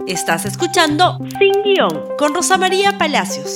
Estás escuchando Sin Guión con Rosa María Palacios.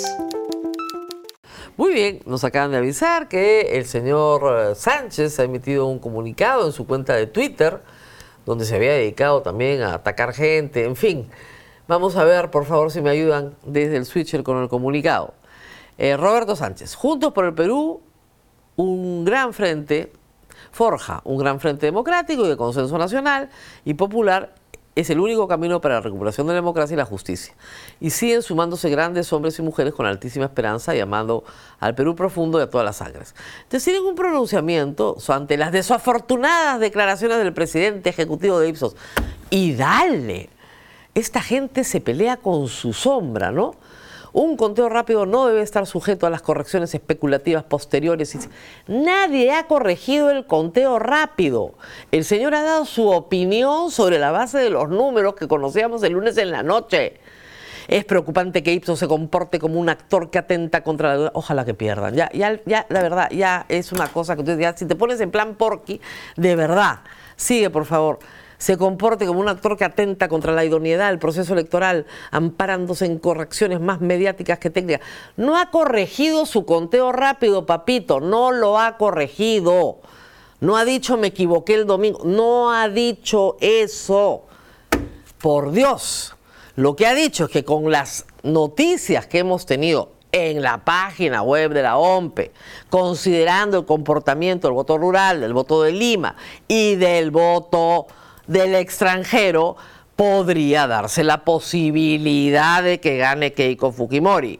Muy bien, nos acaban de avisar que el señor Sánchez ha emitido un comunicado en su cuenta de Twitter, donde se había dedicado también a atacar gente, en fin. Vamos a ver, por favor, si me ayudan desde el switcher con el comunicado. Roberto Sánchez, Juntos por el Perú, un gran frente, forja un gran frente democrático y de consenso nacional y popular. Es el único camino para la recuperación de la democracia y la justicia. Y siguen sumándose grandes hombres y mujeres con altísima esperanza, llamando al Perú profundo y a todas las sangres. Entonces tienen un pronunciamiento ante las desafortunadas declaraciones del presidente ejecutivo de Ipsos. Y dale, esta gente se pelea con su sombra, ¿no? Un conteo rápido no debe estar sujeto a las correcciones especulativas posteriores. Nadie ha corregido el conteo rápido. El señor ha dado su opinión sobre la base de los números que conocíamos el lunes en la noche. Es preocupante que Ipsos se comporte como un actor que atenta contra la... Ojalá que pierdan. Ya, la verdad, ya es una cosa que tú ya, si te pones en plan Porky, de verdad, sigue por favor. Se comporte como un actor que atenta contra la idoneidad del proceso electoral, amparándose en correcciones más mediáticas que técnicas. No ha corregido su conteo rápido, papito, no lo ha corregido. No ha dicho me equivoqué el domingo, no ha dicho eso. Por Dios, lo que ha dicho es que con las noticias que hemos tenido en la página web de la OMPE, considerando el comportamiento del voto rural, del voto de Lima y del voto del extranjero, podría darse la posibilidad de que gane Keiko Fujimori.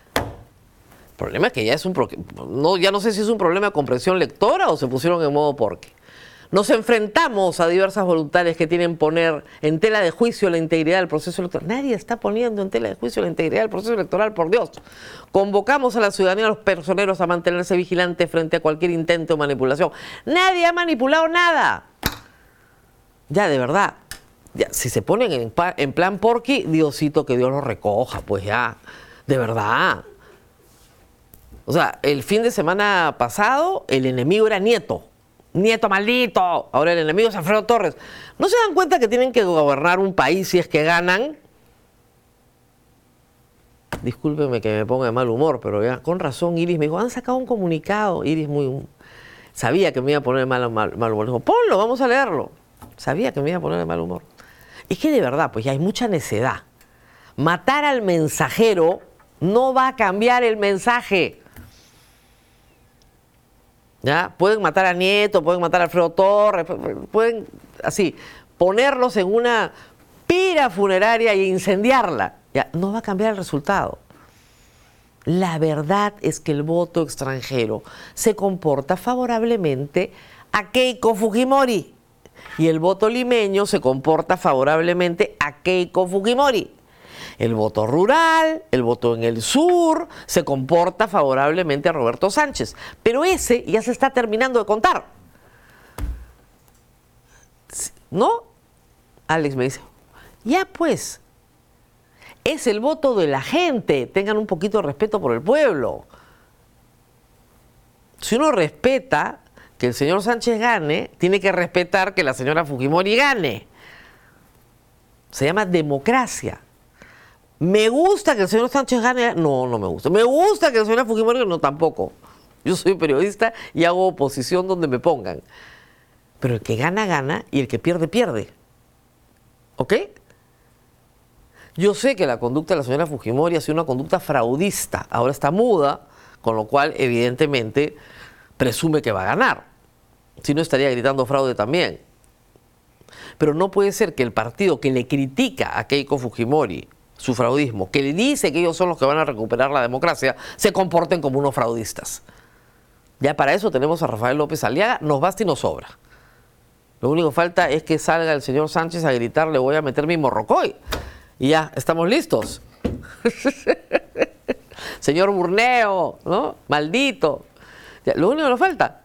El problema es que ya es ya no sé si es un problema de comprensión lectora o se pusieron en modo Porky. Nos enfrentamos a diversas voluntades que tienen poner en tela de juicio la integridad del proceso electoral. Nadie está poniendo en tela de juicio la integridad del proceso electoral, por Dios. Convocamos a la ciudadanía, a los personeros, a mantenerse vigilantes frente a cualquier intento de manipulación. Nadie ha manipulado nada. Ya, de verdad, ya, si se ponen en plan Porky, Diosito, que Dios los recoja, pues ya, de verdad. O sea, el fin de semana pasado, el enemigo era Nieto. Nieto maldito. Ahora el enemigo es Alfredo Torres. ¿No se dan cuenta que tienen que gobernar un país si es que ganan? Discúlpeme que me ponga de mal humor, pero ya, con razón, Iris me dijo, han sacado un comunicado. Iris sabía que me iba a poner de mal humor. Dijo, ponlo, vamos a leerlo. Sabía que me iba a poner de mal humor. Es que de verdad, pues ya hay mucha necedad. Matar al mensajero no va a cambiar el mensaje. ¿Ya? Pueden matar a Nieto, pueden matar a Alfredo Torres, pueden así ponerlos en una pira funeraria e incendiarla. Ya, no va a cambiar el resultado. La verdad es que el voto extranjero se comporta favorablemente a Keiko Fujimori. Y el voto limeño se comporta favorablemente a Keiko Fujimori. El voto rural, el voto en el sur, se comporta favorablemente a Roberto Sánchez. Pero ese ya se está terminando de contar. ¿No? Alex me dice, ya pues, es el voto de la gente. Tengan un poquito de respeto por el pueblo. Si uno respeta que el señor Sánchez gane, tiene que respetar que la señora Fujimori gane. Se llama democracia. ¿Me gusta que el señor Sánchez gane? No, no me gusta. ¿Me gusta que la señora Fujimori gane? No, tampoco. Yo soy periodista y hago oposición donde me pongan. Pero el que gana, gana y el que pierde, pierde. ¿Ok? Yo sé que la conducta de la señora Fujimori ha sido una conducta fraudista. Ahora está muda, con lo cual, evidentemente, presume que va a ganar. Si no, estaría gritando fraude también. Pero no puede ser que el partido que le critica a Keiko Fujimori su fraudismo, que le dice que ellos son los que van a recuperar la democracia, se comporten como unos fraudistas. Ya para eso tenemos a Rafael López Aliaga, nos basta y nos sobra. Lo único que falta es que salga el señor Sánchez a gritar, le voy a meter mi morrocoy. Y ya, estamos listos. Señor Burneo, ¿no? Maldito. Ya, lo único que nos falta.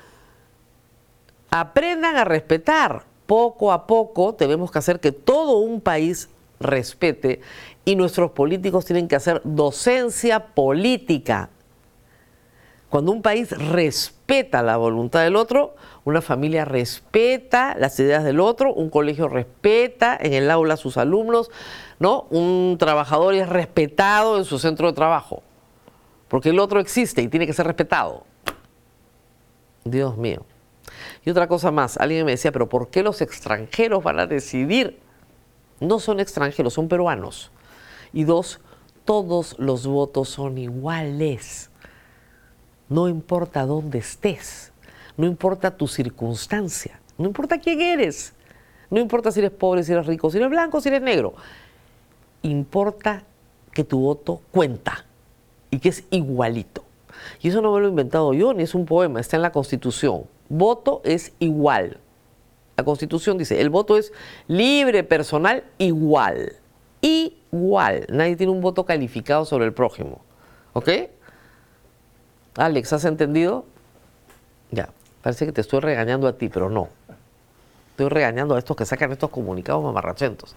Aprendan a respetar. Poco a poco tenemos que hacer que todo un país respete y nuestros políticos tienen que hacer docencia política. Cuando un país respeta respeta la voluntad del otro, una familia respeta las ideas del otro, un colegio respeta en el aula a sus alumnos, ¿no? Un trabajador es respetado en su centro de trabajo, porque el otro existe y tiene que ser respetado. Dios mío. Y otra cosa más, alguien me decía, pero ¿por qué los extranjeros van a decidir? No son extranjeros, son peruanos. Y dos, todos los votos son iguales. No importa dónde estés, no importa tu circunstancia, no importa quién eres, no importa si eres pobre, si eres rico, si eres blanco, si eres negro. Importa que tu voto cuenta y que es igualito. Y eso no me lo he inventado yo, ni es un poema, está en la Constitución. Voto es igual. La Constitución dice, el voto es libre, personal, igual. Igual. Nadie tiene un voto calificado sobre el prójimo. ¿Ok? Alex, ¿has entendido? Ya, parece que te estoy regañando a ti, pero no. Estoy regañando a estos que sacan estos comunicados mamarrachentos.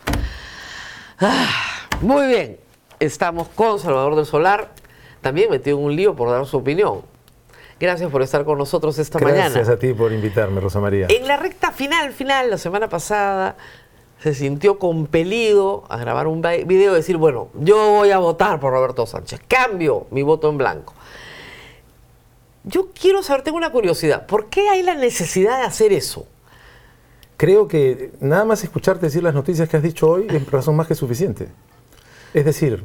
Muy bien, estamos con Salvador del Solar, también metido en un lío por dar su opinión. Gracias por estar con nosotros esta mañana. Gracias a ti por invitarme, Rosa María. En la recta final, la semana pasada, se sintió compelido a grabar un video y decir, bueno, yo voy a votar por Roberto Sánchez, cambio mi voto en blanco. Yo quiero saber, tengo una curiosidad, ¿por qué hay la necesidad de hacer eso? Creo que nada más escucharte decir las noticias que has dicho hoy es razón más que suficiente. Es decir,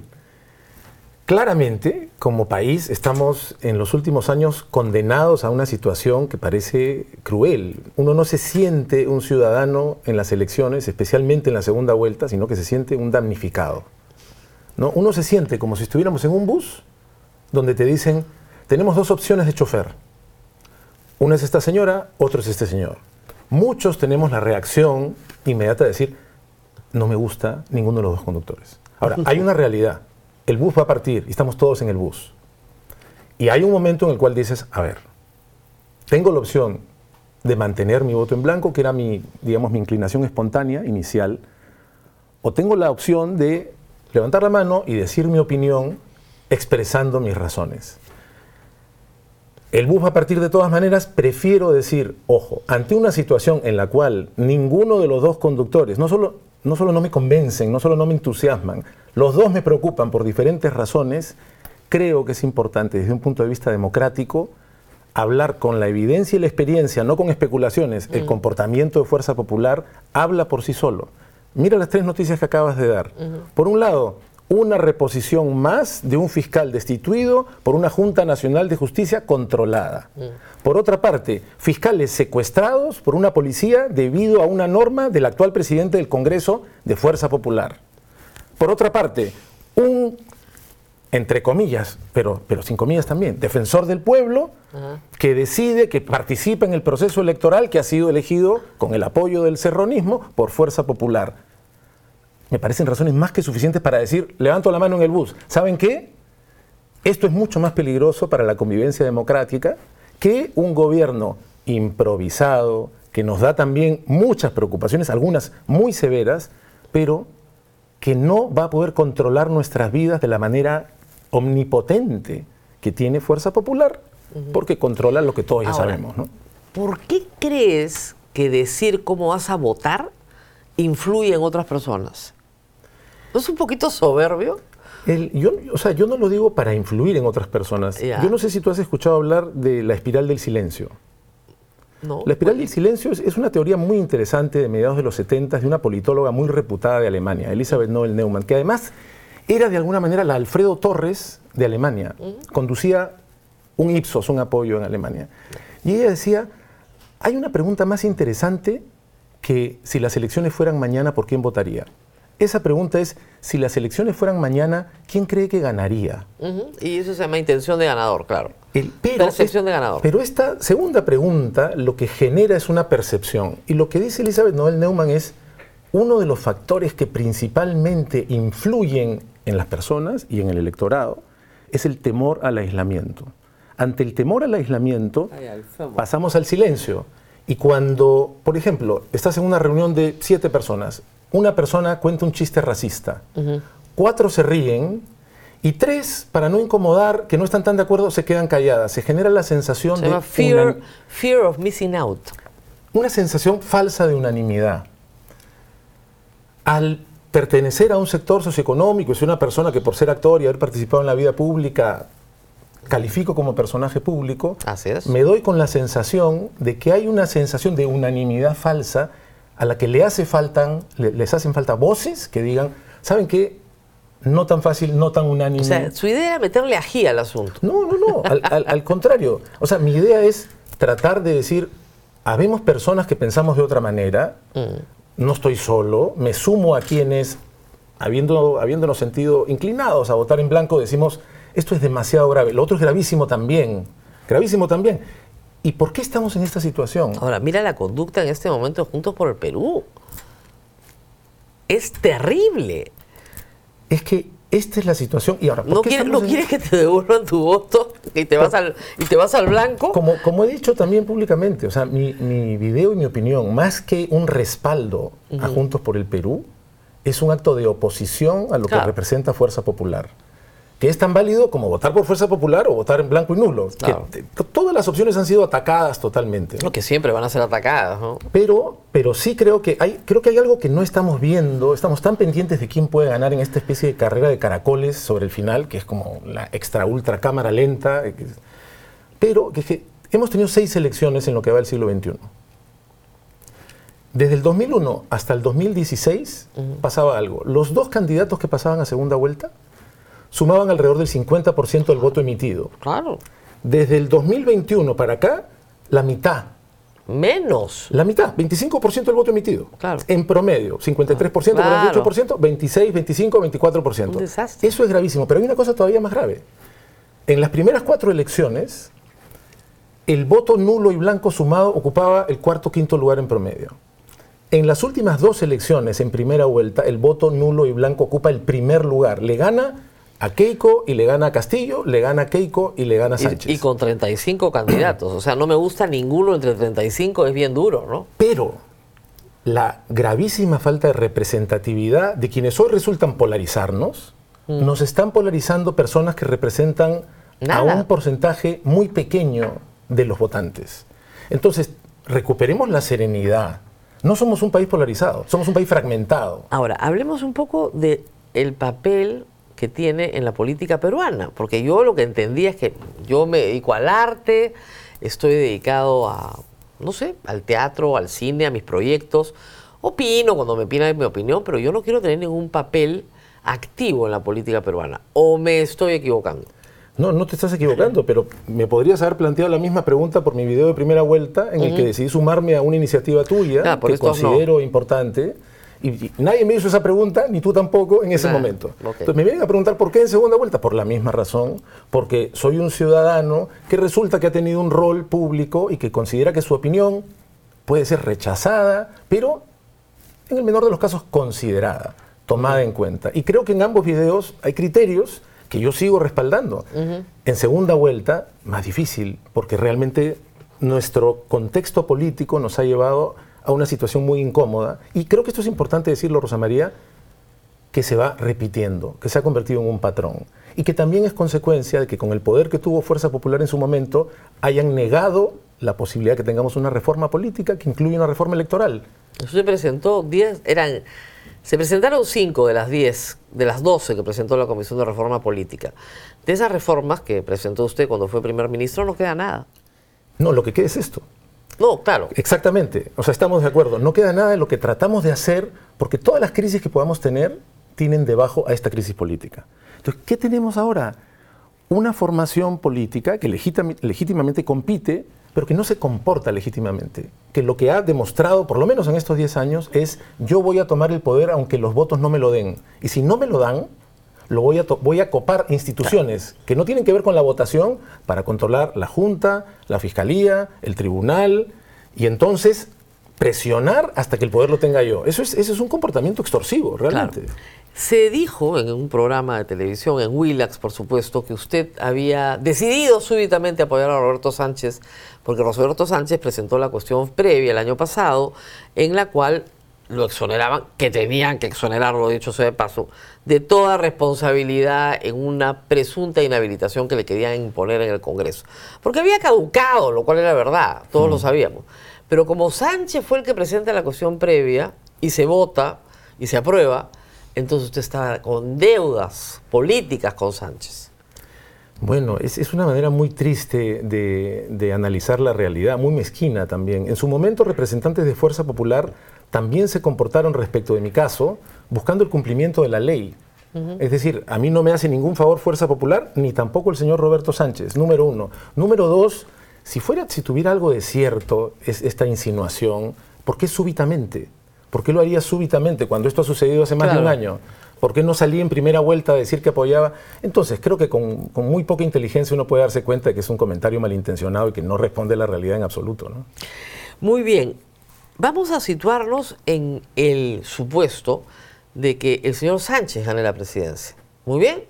claramente, como país, estamos en los últimos años condenados a una situación que parece cruel. Uno no se siente un ciudadano en las elecciones, especialmente en la segunda vuelta, sino que se siente un damnificado, ¿no? Uno se siente como si estuviéramos en un bus donde te dicen, tenemos dos opciones de chofer. Una es esta señora, otro es este señor. Muchos tenemos la reacción inmediata de decir, no me gusta ninguno de los dos conductores. Ahora, hay una realidad. El bus va a partir y estamos todos en el bus. Y hay un momento en el cual dices, a ver, tengo la opción de mantener mi voto en blanco, que era mi inclinación espontánea inicial, o tengo la opción de levantar la mano y decir mi opinión expresando mis razones. El bus va a partir de todas maneras, prefiero decir, ojo, ante una situación en la cual ninguno de los dos conductores, no solo no me convencen, no solo no me entusiasman, los dos me preocupan por diferentes razones, creo que es importante desde un punto de vista democrático hablar con la evidencia y la experiencia, no con especulaciones. El comportamiento de Fuerza Popular habla por sí solo. Mira las tres noticias que acabas de dar. Por un lado, una reposición más de un fiscal destituido por una Junta Nacional de Justicia controlada. Por otra parte, fiscales secuestrados por una policía debido a una norma del actual presidente del Congreso de Fuerza Popular. Por otra parte, un, entre comillas, pero sin comillas también, defensor del pueblo que decide, que participa en el proceso electoral que ha sido elegido con el apoyo del serronismo por Fuerza Popular. Me parecen razones más que suficientes para decir, levanto la mano en el bus. ¿Saben qué? Esto es mucho más peligroso para la convivencia democrática que un gobierno improvisado, que nos da también muchas preocupaciones, algunas muy severas, pero que no va a poder controlar nuestras vidas de la manera omnipotente que tiene Fuerza Popular, porque controla lo que todos ya sabemos, ¿no? ¿Por qué crees que decir cómo vas a votar influye en otras personas? ¿No es un poquito soberbio? Yo no lo digo para influir en otras personas. Ya. Yo no sé si tú has escuchado hablar de la espiral del silencio. No. La espiral del silencio es una teoría muy interesante de mediados de los 70 de una politóloga muy reputada de Alemania, Elisabeth Noel-Neumann, que además era de alguna manera la Alfredo Torres de Alemania. Conducía un Ipsos, un apoyo en Alemania. Y ella decía, hay una pregunta más interesante que si las elecciones fueran mañana, ¿por quién votaría? Esa pregunta es, si las elecciones fueran mañana, ¿quién cree que ganaría? Y eso se llama intención de ganador, claro. Percepción de ganador. Pero esta segunda pregunta lo que genera es una percepción. Y lo que dice Elisabeth Noel-Neumann es, uno de los factores que principalmente influyen en las personas y en el electorado es el temor al aislamiento. Ante el temor al aislamiento, pasamos al silencio. Y cuando, por ejemplo, estás en una reunión de 7 personas, una persona cuenta un chiste racista, 4 se ríen Y 3, para no incomodar, que no están tan de acuerdo, se quedan calladas. Se genera la sensación Se llama fear of missing out. Una sensación falsa de unanimidad. Al pertenecer a un sector socioeconómico, y soy una persona que por ser actor y haber participado en la vida pública, califico como personaje público, Así es. me doy con la sensación de que hay una sensación de unanimidad falsa a la que les hacen falta voces que digan, ¿saben qué? No tan fácil, no tan unánime. O sea, su idea era meterle ají al asunto. No, al contrario. O sea, mi idea es tratar de decir, habemos personas que pensamos de otra manera, no estoy solo, me sumo a quienes, habiéndonos sentido inclinados a votar en blanco, decimos, esto es demasiado grave, lo otro es gravísimo también. ¿Y por qué estamos en esta situación? Ahora, mira la conducta en este momento de Juntos por el Perú. Es terrible. Es que esta es la situación. Y ahora, ¿No quieres que te devuelvan tu voto y te vas al blanco? Como he dicho también públicamente, o sea, mi video y mi opinión, más que un respaldo a Juntos por el Perú, es un acto de oposición a lo que representa Fuerza Popular. Que es tan válido como votar por Fuerza Popular o votar en blanco y nulo. Claro. Todas las opciones han sido atacadas totalmente. No, que siempre van a ser atacadas, ¿no? Pero sí creo que hay algo que no estamos viendo. Estamos tan pendientes de quién puede ganar en esta especie de carrera de caracoles sobre el final, que es como la extra ultra cámara lenta. Pero que hemos tenido 6 elecciones en lo que va del siglo XXI. Desde el 2001 hasta el 2016 pasaba algo. Los 2 candidatos que pasaban a segunda vuelta sumaban alrededor del 50% del voto emitido. Claro. Desde el 2021 para acá, la mitad. Menos. La mitad, 25% del voto emitido. Claro. En promedio, 53%, Claro. 48%, 26, 25, 24%. Un desastre. Eso es gravísimo, pero hay una cosa todavía más grave. En las primeras 4 elecciones, el voto nulo y blanco sumado ocupaba el cuarto, quinto lugar en promedio. En las últimas 2 elecciones, en primera vuelta, el voto nulo y blanco ocupa el primer lugar. Le gana a Keiko y le gana a Castillo, le gana a Keiko y le gana a Sánchez. Y con 35 candidatos. O sea, no me gusta ninguno entre 35, es bien duro, ¿no? Pero la gravísima falta de representatividad de quienes hoy resultan polarizarnos, nos están polarizando personas que representan a un porcentaje muy pequeño de los votantes. Entonces, recuperemos la serenidad. No somos un país polarizado, somos un país fragmentado. Ahora, hablemos un poco del papel que tiene en la política peruana, porque yo lo que entendía es que yo me dedico al arte, estoy dedicado a, no sé, al teatro, al cine, a mis proyectos, opino cuando me piden mi opinión, pero yo no quiero tener ningún papel activo en la política peruana, ¿o me estoy equivocando? No te estás equivocando, pero me podrías haber planteado la misma pregunta por mi video de primera vuelta, en el que decidí sumarme a una iniciativa tuya, que considero importante. Y nadie me hizo esa pregunta, ni tú tampoco, en ese momento. Entonces me vienen a preguntar por qué en segunda vuelta. Por la misma razón, porque soy un ciudadano que resulta que ha tenido un rol público y que considera que su opinión puede ser rechazada, pero en el menor de los casos considerada, tomada en cuenta. Y creo que en ambos videos hay criterios que yo sigo respaldando. En segunda vuelta, más difícil, porque realmente nuestro contexto político nos ha llevado a una situación muy incómoda, y creo que esto es importante decirlo, Rosa María, que se va repitiendo, que se ha convertido en un patrón, y que también es consecuencia de que con el poder que tuvo Fuerza Popular en su momento, hayan negado la posibilidad de que tengamos una reforma política que incluye una reforma electoral. Usted presentó 10, se presentaron 5 de las 10, de las 12 que presentó la Comisión de Reforma Política. De esas reformas que presentó usted cuando fue primer ministro, no queda nada. No, lo que queda es esto. No, claro. Exactamente, o sea, estamos de acuerdo. No queda nada de lo que tratamos de hacer, porque todas las crisis que podamos tener tienen debajo a esta crisis política. Entonces, ¿qué tenemos ahora? Una formación política que legítimamente compite, pero que no se comporta legítimamente. Que lo que ha demostrado, por lo menos en estos 10 años, es yo voy a tomar el poder aunque los votos no me lo den. Y si no me lo dan, voy a copar instituciones que no tienen que ver con la votación para controlar la Junta, la Fiscalía, el Tribunal, y entonces presionar hasta que el poder lo tenga yo. Eso es un comportamiento extorsivo, realmente. Claro. Se dijo en un programa de televisión, en Willax, por supuesto, que usted había decidido súbitamente apoyar a Roberto Sánchez, porque Roberto Sánchez presentó la cuestión previa el año pasado, en la cual lo exoneraban, que tenían que exonerarlo, dicho sea de paso, de toda responsabilidad en una presunta inhabilitación que le querían imponer en el Congreso. Porque había caducado, lo cual era verdad, todos lo sabíamos. Pero como Sánchez fue el que presenta la cuestión previa y se vota y se aprueba, entonces usted está con deudas políticas con Sánchez. Bueno, es una manera muy triste de analizar la realidad, muy mezquina también. En su momento, representantes de Fuerza Popular también se comportaron respecto de mi caso, buscando el cumplimiento de la ley. Es decir, a mí no me hace ningún favor Fuerza Popular, ni tampoco el señor Roberto Sánchez, número uno. Número dos, si tuviera algo de cierto esta insinuación, ¿por qué súbitamente? ¿Por qué lo haría súbitamente cuando esto ha sucedido hace más de un año? ¿Por qué no salí en primera vuelta a decir que apoyaba? Entonces, creo que con muy poca inteligencia uno puede darse cuenta de que es un comentario malintencionado y que no responde a la realidad en absoluto, ¿no? Muy bien. Vamos a situarnos en el supuesto de que el señor Sánchez gane la presidencia. Muy bien.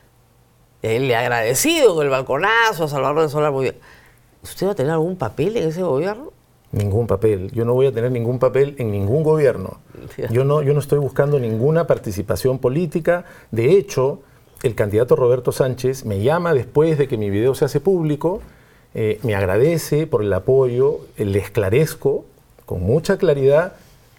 Él le ha agradecido en el balconazo a Salvador de Solar. Muy bien. ¿Usted va a tener algún papel en ese gobierno? Ningún papel. Yo no voy a tener ningún papel en ningún gobierno. Yo no estoy buscando ninguna participación política. De hecho, el candidato Roberto Sánchez me llama después de que mi video se hace público, me agradece por el apoyo, le esclarezco con mucha claridad,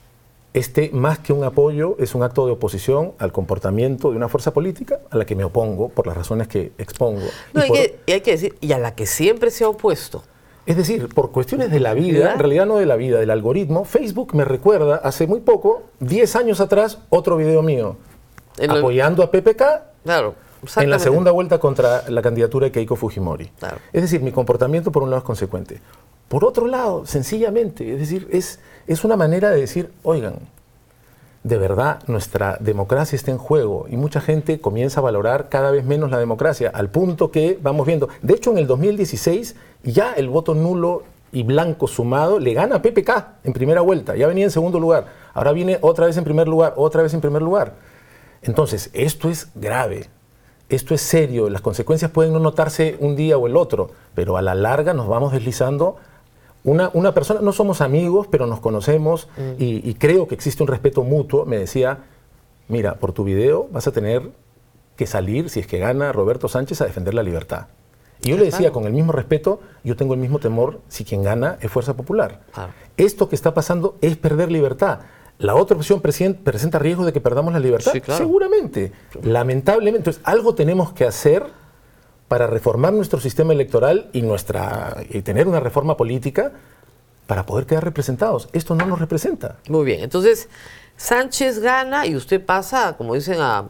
más que un apoyo, es un acto de oposición al comportamiento de una fuerza política a la que me opongo por las razones que expongo. No, hay que decir, y a la que siempre se ha opuesto. Es decir, por cuestiones de la vida, en realidad no de la vida, del algoritmo, Facebook me recuerda hace muy poco, 10 años atrás, otro video mío, apoyando a PPK en la segunda vuelta contra la candidatura de Keiko Fujimori. Claro. Es decir, mi comportamiento por un lado es consecuente. Por otro lado, sencillamente, es decir, es una manera de decir, oigan, de verdad nuestra democracia está en juego y mucha gente comienza a valorar cada vez menos la democracia, al punto que vamos viendo. De hecho, en el 2016 ya el voto nulo y blanco sumado le gana a PPK en primera vuelta, ya venía en segundo lugar, ahora viene otra vez en primer lugar, otra vez en primer lugar. Entonces, esto es grave, esto es serio, las consecuencias pueden no notarse un día o el otro, pero a la larga nos vamos deslizando. Una persona, no somos amigos, pero nos conocemos y creo que existe un respeto mutuo. Me decía, mira, por tu video vas a tener que salir, si es que gana Roberto Sánchez, a defender la libertad. Y yo le decía, con el mismo respeto, yo tengo el mismo temor si quien gana es Fuerza Popular. Esto que está pasando es perder libertad. La otra opción presenta riesgo de que perdamos la libertad. Sí, claro. Seguramente, lamentablemente. Entonces, algo tenemos que hacer para reformar nuestro sistema electoral y tener una reforma política para poder quedar representados. Esto no nos representa. Muy bien, entonces Sánchez gana y usted pasa, como dicen, a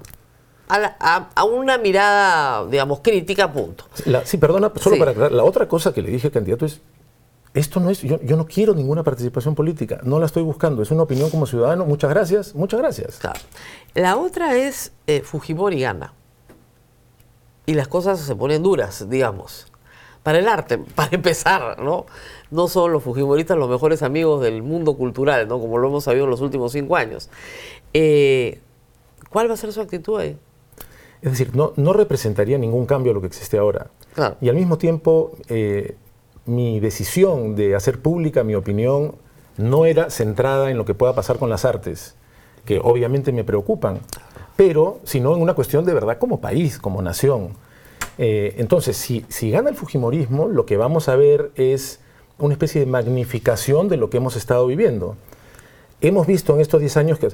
una mirada, digamos, crítica, punto. Sí, perdona, solo para aclarar, la otra cosa que le dije al candidato es, esto no es, yo no quiero ninguna participación política, no la estoy buscando, es una opinión como ciudadano, muchas gracias, muchas gracias. Claro. La otra es Fujimori gana. Y las cosas se ponen duras, digamos, para el arte, para empezar, ¿no? No son los fujimoristas los mejores amigos del mundo cultural, ¿no? Como lo hemos sabido en los últimos 5 años. ¿Cuál va a ser su actitud ahí? Es decir, no representaría ningún cambio a lo que existe ahora. Claro. Y al mismo tiempo, mi decisión de hacer pública mi opinión no era centrada en lo que pueda pasar con las artes, que obviamente me preocupan, pero sino en una cuestión de verdad como país, como nación. Entonces, si gana el fujimorismo, lo que vamos a ver es una especie de magnificación de lo que hemos estado viviendo. Hemos visto en estos 10 años que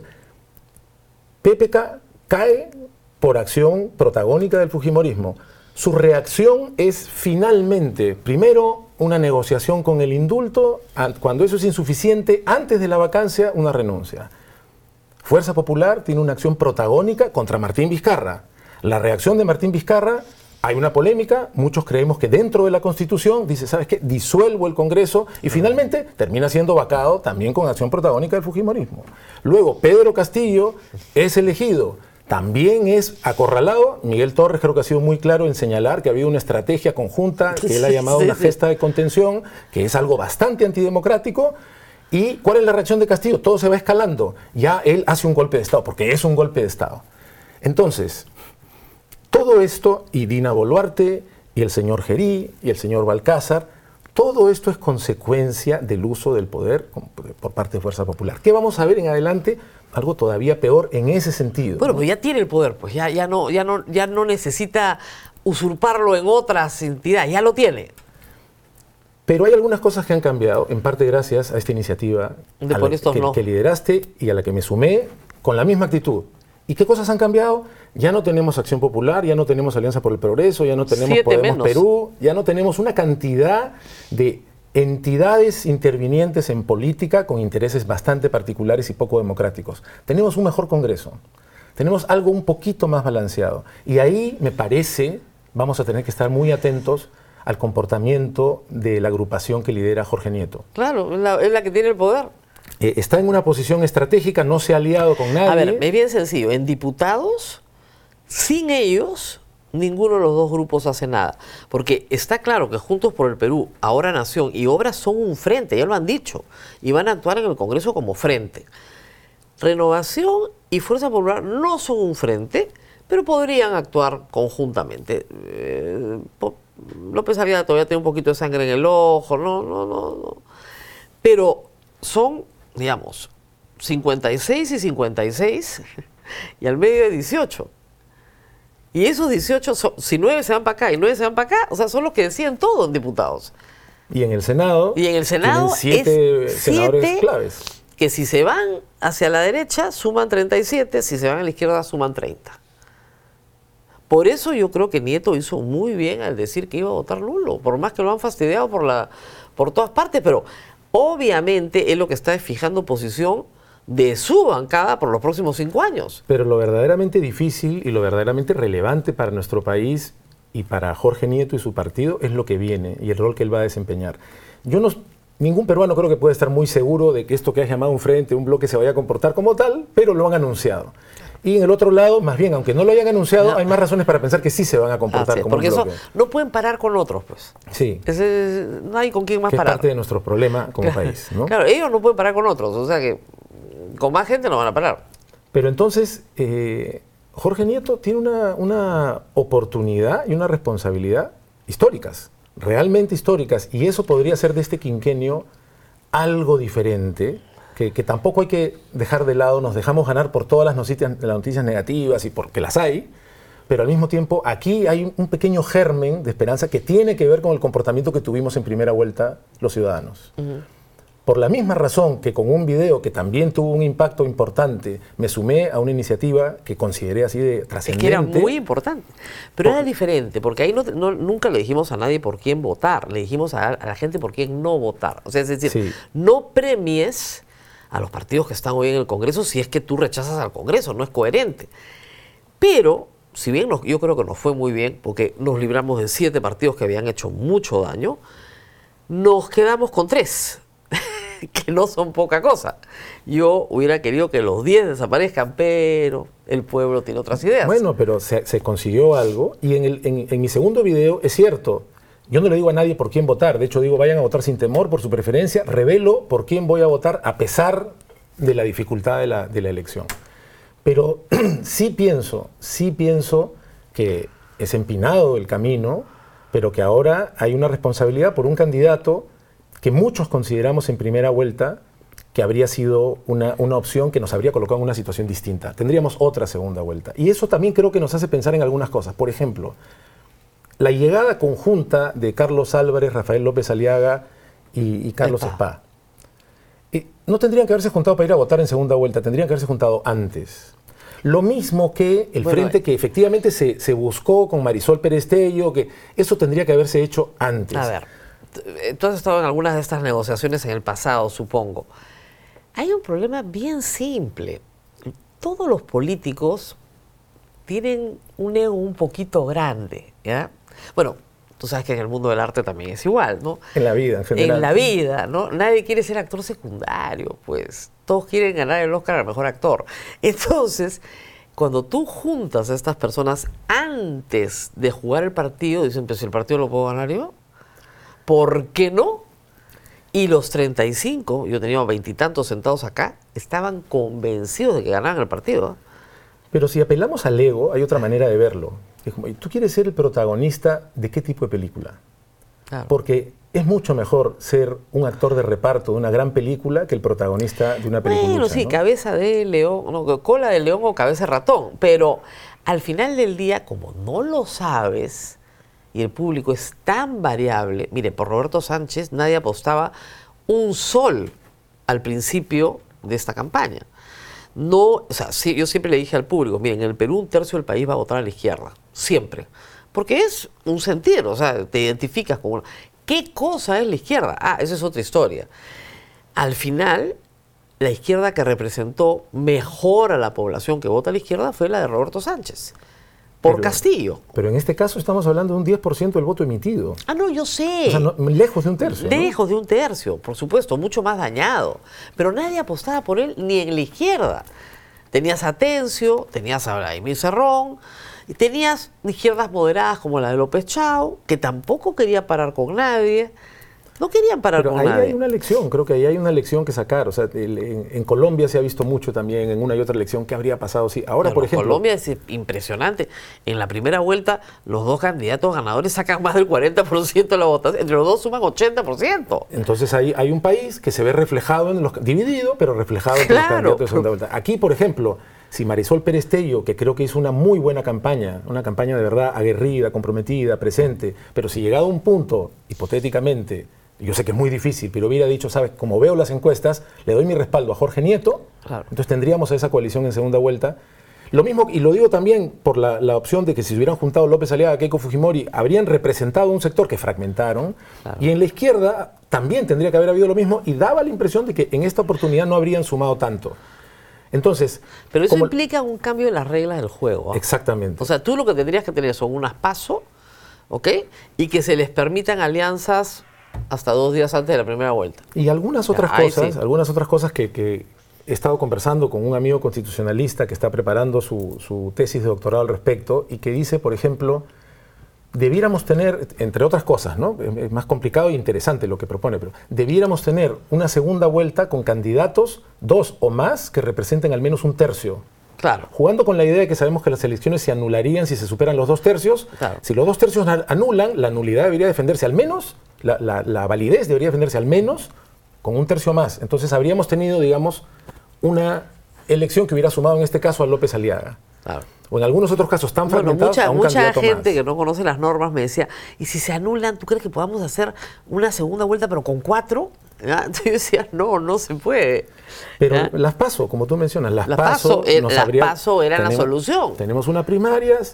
PPK cae por acción protagónica del fujimorismo. Su reacción es finalmente, primero, una negociación con el indulto, cuando eso es insuficiente, antes de la vacancia, una renuncia. Fuerza Popular tiene una acción protagónica contra Martín Vizcarra. La reacción de Martín Vizcarra, hay una polémica, muchos creemos que dentro de la Constitución dice, ¿sabes qué? Disuelvo el Congreso y finalmente termina siendo vacado también con acción protagónica del fujimorismo. Luego, Pedro Castillo es elegido, también es acorralado. Miguel Torres creo que ha sido muy claro en señalar que ha habido una estrategia conjunta que él ha llamado una gesta de contención, que es algo bastante antidemocrático. ¿Y cuál es la reacción de Castillo? Todo se va escalando. Ya él hace un golpe de Estado, porque es un golpe de Estado. Entonces, todo esto, y Dina Boluarte, y el señor Gerí, y el señor Balcázar, Todo esto es consecuencia del uso del poder por parte de Fuerza Popular. ¿Qué vamos a ver en adelante? Algo todavía peor en ese sentido. Bueno, ¿no? pues ya tiene el poder, pues ya no necesita usurparlo en otras entidades, ya lo tiene. Pero hay algunas cosas que han cambiado, en parte gracias a esta iniciativa que lideraste y a la que me sumé con la misma actitud. ¿Y qué cosas han cambiado? Ya no tenemos Acción Popular, ya no tenemos Alianza por el Progreso, ya no tenemos Podemos Perú, ya no tenemos una cantidad de entidades intervinientes en política con intereses bastante particulares y poco democráticos. Tenemos un mejor Congreso, tenemos algo un poquito más balanceado. Y ahí, me parece, vamos a tener que estar muy atentos al comportamiento de la agrupación que lidera Jorge Nieto. Claro, es la que tiene el poder. Está en una posición estratégica, no se ha aliado con nadie. A ver, es bien sencillo. En diputados, sin ellos, ninguno de los dos grupos hace nada. Porque está claro que Juntos por el Perú, ahora Nación y Obras son un frente, ya lo han dicho, y van a actuar en el Congreso como frente. Renovación y Fuerza Popular no son un frente, pero podrían actuar conjuntamente. López Aliaga todavía tiene un poquito de sangre en el ojo, no. Pero son, digamos, 56 y 56, y al medio de 18. Y esos 18, si 9 se van para acá y 9 se van para acá, o sea, son los que deciden todo en diputados. Y en el Senado, tienen 7 senadores claves. Que si se van hacia la derecha, suman 37, si se van a la izquierda, suman 30. Por eso yo creo que Nieto hizo muy bien al decir que iba a votar nulo, por más que lo han fastidiado por todas partes, pero obviamente él lo que está es fijando posición de su bancada por los próximos 5 años. Pero lo verdaderamente difícil y lo verdaderamente relevante para nuestro país y para Jorge Nieto y su partido es lo que viene y el rol que él va a desempeñar. Ningún peruano creo que puede estar muy seguro de que esto que has llamado un frente, un bloque se vaya a comportar como tal, pero lo han anunciado. Y en el otro lado, más bien, aunque no lo hayan anunciado, hay más razones para pensar que sí se van a comportar como un bloque. Porque eso no pueden parar con otros, pues. Sí. No hay con quién más parar. Es parte de nuestro problema como país, ¿no? Claro, ellos no pueden parar con otros, o sea que con más gente no van a parar. Pero entonces, Jorge Nieto tiene una oportunidad y una responsabilidad históricas, realmente históricas, y eso podría ser de este quinquenio algo diferente, que tampoco hay que dejar de lado. Nos dejamos ganar por todas las noticias negativas y porque las hay, pero al mismo tiempo aquí hay un pequeño germen de esperanza que tiene que ver con el comportamiento que tuvimos en primera vuelta los ciudadanos. Por la misma razón que con un video que también tuvo un impacto importante, me sumé a una iniciativa que consideré así de trascendente. Es que era muy importante, pero era diferente, porque ahí nunca le dijimos a nadie por quién votar, le dijimos a la gente por quién no votar. O sea, es decir, no premies a los partidos que están hoy en el Congreso si es que tú rechazas al Congreso, no es coherente. Pero, si bien yo creo que nos fue muy bien, porque nos libramos de 7 partidos que habían hecho mucho daño, nos quedamos con 3. Que no son poca cosa. Yo hubiera querido que los 10 desaparezcan, pero el pueblo tiene otras ideas. Bueno, pero se consiguió algo, y en mi segundo video es cierto, yo no le digo a nadie por quién votar, de hecho digo vayan a votar sin temor, por su preferencia, revelo por quién voy a votar a pesar de la dificultad de la elección. Pero sí pienso que es empinado el camino, pero que ahora hay una responsabilidad por un candidato que muchos consideramos en primera vuelta que habría sido una opción que nos habría colocado en una situación distinta. Tendríamos otra segunda vuelta. Y eso también creo que nos hace pensar en algunas cosas. Por ejemplo, la llegada conjunta de Carlos Álvarez, Rafael López Aliaga y Carlos Spa. No tendrían que haberse juntado para ir a votar en segunda vuelta, tendrían que haberse juntado antes. Lo mismo que el frente que efectivamente se buscó con Marisol Pérez Tello, que eso tendría que haberse hecho antes. A ver, tú has estado en algunas de estas negociaciones en el pasado, supongo. Hay un problema bien simple. Todos los políticos tienen un ego un poquito grande, ¿ya? Bueno, tú sabes que en el mundo del arte también es igual, ¿no? En la vida, en general. En la vida, ¿no? Nadie quiere ser actor secundario, pues. Todos quieren ganar el Oscar al mejor actor. Entonces, cuando tú juntas a estas personas antes de jugar el partido, dicen, pues si el partido lo puedo ganar yo, ¿por qué no? Y los 35, yo tenía 20 y tantos sentados acá, estaban convencidos de que ganaban el partido. Pero si apelamos al ego, hay otra manera de verlo. Es como, ¿tú quieres ser el protagonista de qué tipo de película? Claro. Porque es mucho mejor ser un actor de reparto de una gran película que el protagonista de una película. Bueno, sí, cabeza de león, no, cola de león o cabeza de ratón, pero al final del día, como no lo sabes y el público es tan variable, mire, por Roberto Sánchez nadie apostaba un sol al principio de esta campaña. No, o sea, sí, yo siempre le dije al público, miren, en el Perú un tercio del país va a votar a la izquierda, siempre. Porque es un sentir, o sea, te identificas con una... ¿Qué cosa es la izquierda? Ah, esa es otra historia. Al final, la izquierda que representó mejor a la población que vota a la izquierda fue la de Roberto Sánchez, por Castillo. Pero en este caso estamos hablando de un 10% del voto emitido. Ah, no, yo sé. O sea, lejos de un tercio. Lejos de un tercio, por supuesto, mucho más dañado. Pero nadie apostaba por él ni en la izquierda. Tenías a Tencio, tenías a Vladimir Cerrón, y tenías izquierdas moderadas como la de López Chau, que tampoco quería parar con nadie. No querían parar con nadie. Pero ahí hay una lección, creo que ahí hay una lección que sacar. O sea, en Colombia se ha visto mucho también, en una y otra elección, ¿qué habría pasado si ahora, Bueno, por ejemplo... Colombia es impresionante. En la primera vuelta, los dos candidatos ganadores sacan más del 40% de la votación. Entre los dos suman 80%. Entonces hay un país que se ve reflejado, dividido, pero reflejado en los candidatos de segunda vuelta. Aquí, por ejemplo, si Marisol Pérez Tello, que creo que hizo una muy buena campaña, una campaña de verdad aguerrida, comprometida, presente, pero si llegado a un punto, hipotéticamente... Yo sé que es muy difícil, pero hubiera dicho, ¿sabes? Como veo las encuestas, le doy mi respaldo a Jorge Nieto, claro. Entonces tendríamos a esa coalición en segunda vuelta. Lo mismo, y lo digo también por la opción de que si se hubieran juntado López Aliaga, Keiko Fujimori, habrían representado un sector que fragmentaron, claro. Y en la izquierda también tendría que haber habido lo mismo, y daba la impresión de que en esta oportunidad no habrían sumado tanto. Entonces... Pero eso implica un cambio de las reglas del juego. ¿Eh? Exactamente. O sea, tú lo que tendrías que tener son unas PASO, ¿ok? Y que se les permitan alianzas hasta 2 días antes de la primera vuelta. Y algunas otras cosas que he estado conversando con un amigo constitucionalista que está preparando su tesis de doctorado al respecto y que dice, por ejemplo, debiéramos tener, entre otras cosas, ¿no? Es más complicado e interesante lo que propone, pero debiéramos tener una segunda vuelta con candidatos, 2 o más, que representen al menos un tercio. Claro. Jugando con la idea de que sabemos que las elecciones se anularían si se superan los 2 tercios. Claro. Si los 2 tercios anulan, la nulidad debería defenderse al menos, la validez debería defenderse al menos con un tercio más. Entonces habríamos tenido, digamos, una elección que hubiera sumado en este caso a López Aliaga. Claro. O en algunos otros casos tan fragmentados a un candidato mucha gente más. Que no conoce las normas me decía, ¿y si se anulan, tú crees que podamos hacer una segunda vuelta pero con 4? ¿Ya? Entonces yo decía, no se puede. Pero ¿ya? Las PASO, como tú mencionas, las PASO eran la solución. Tenemos unas primarias,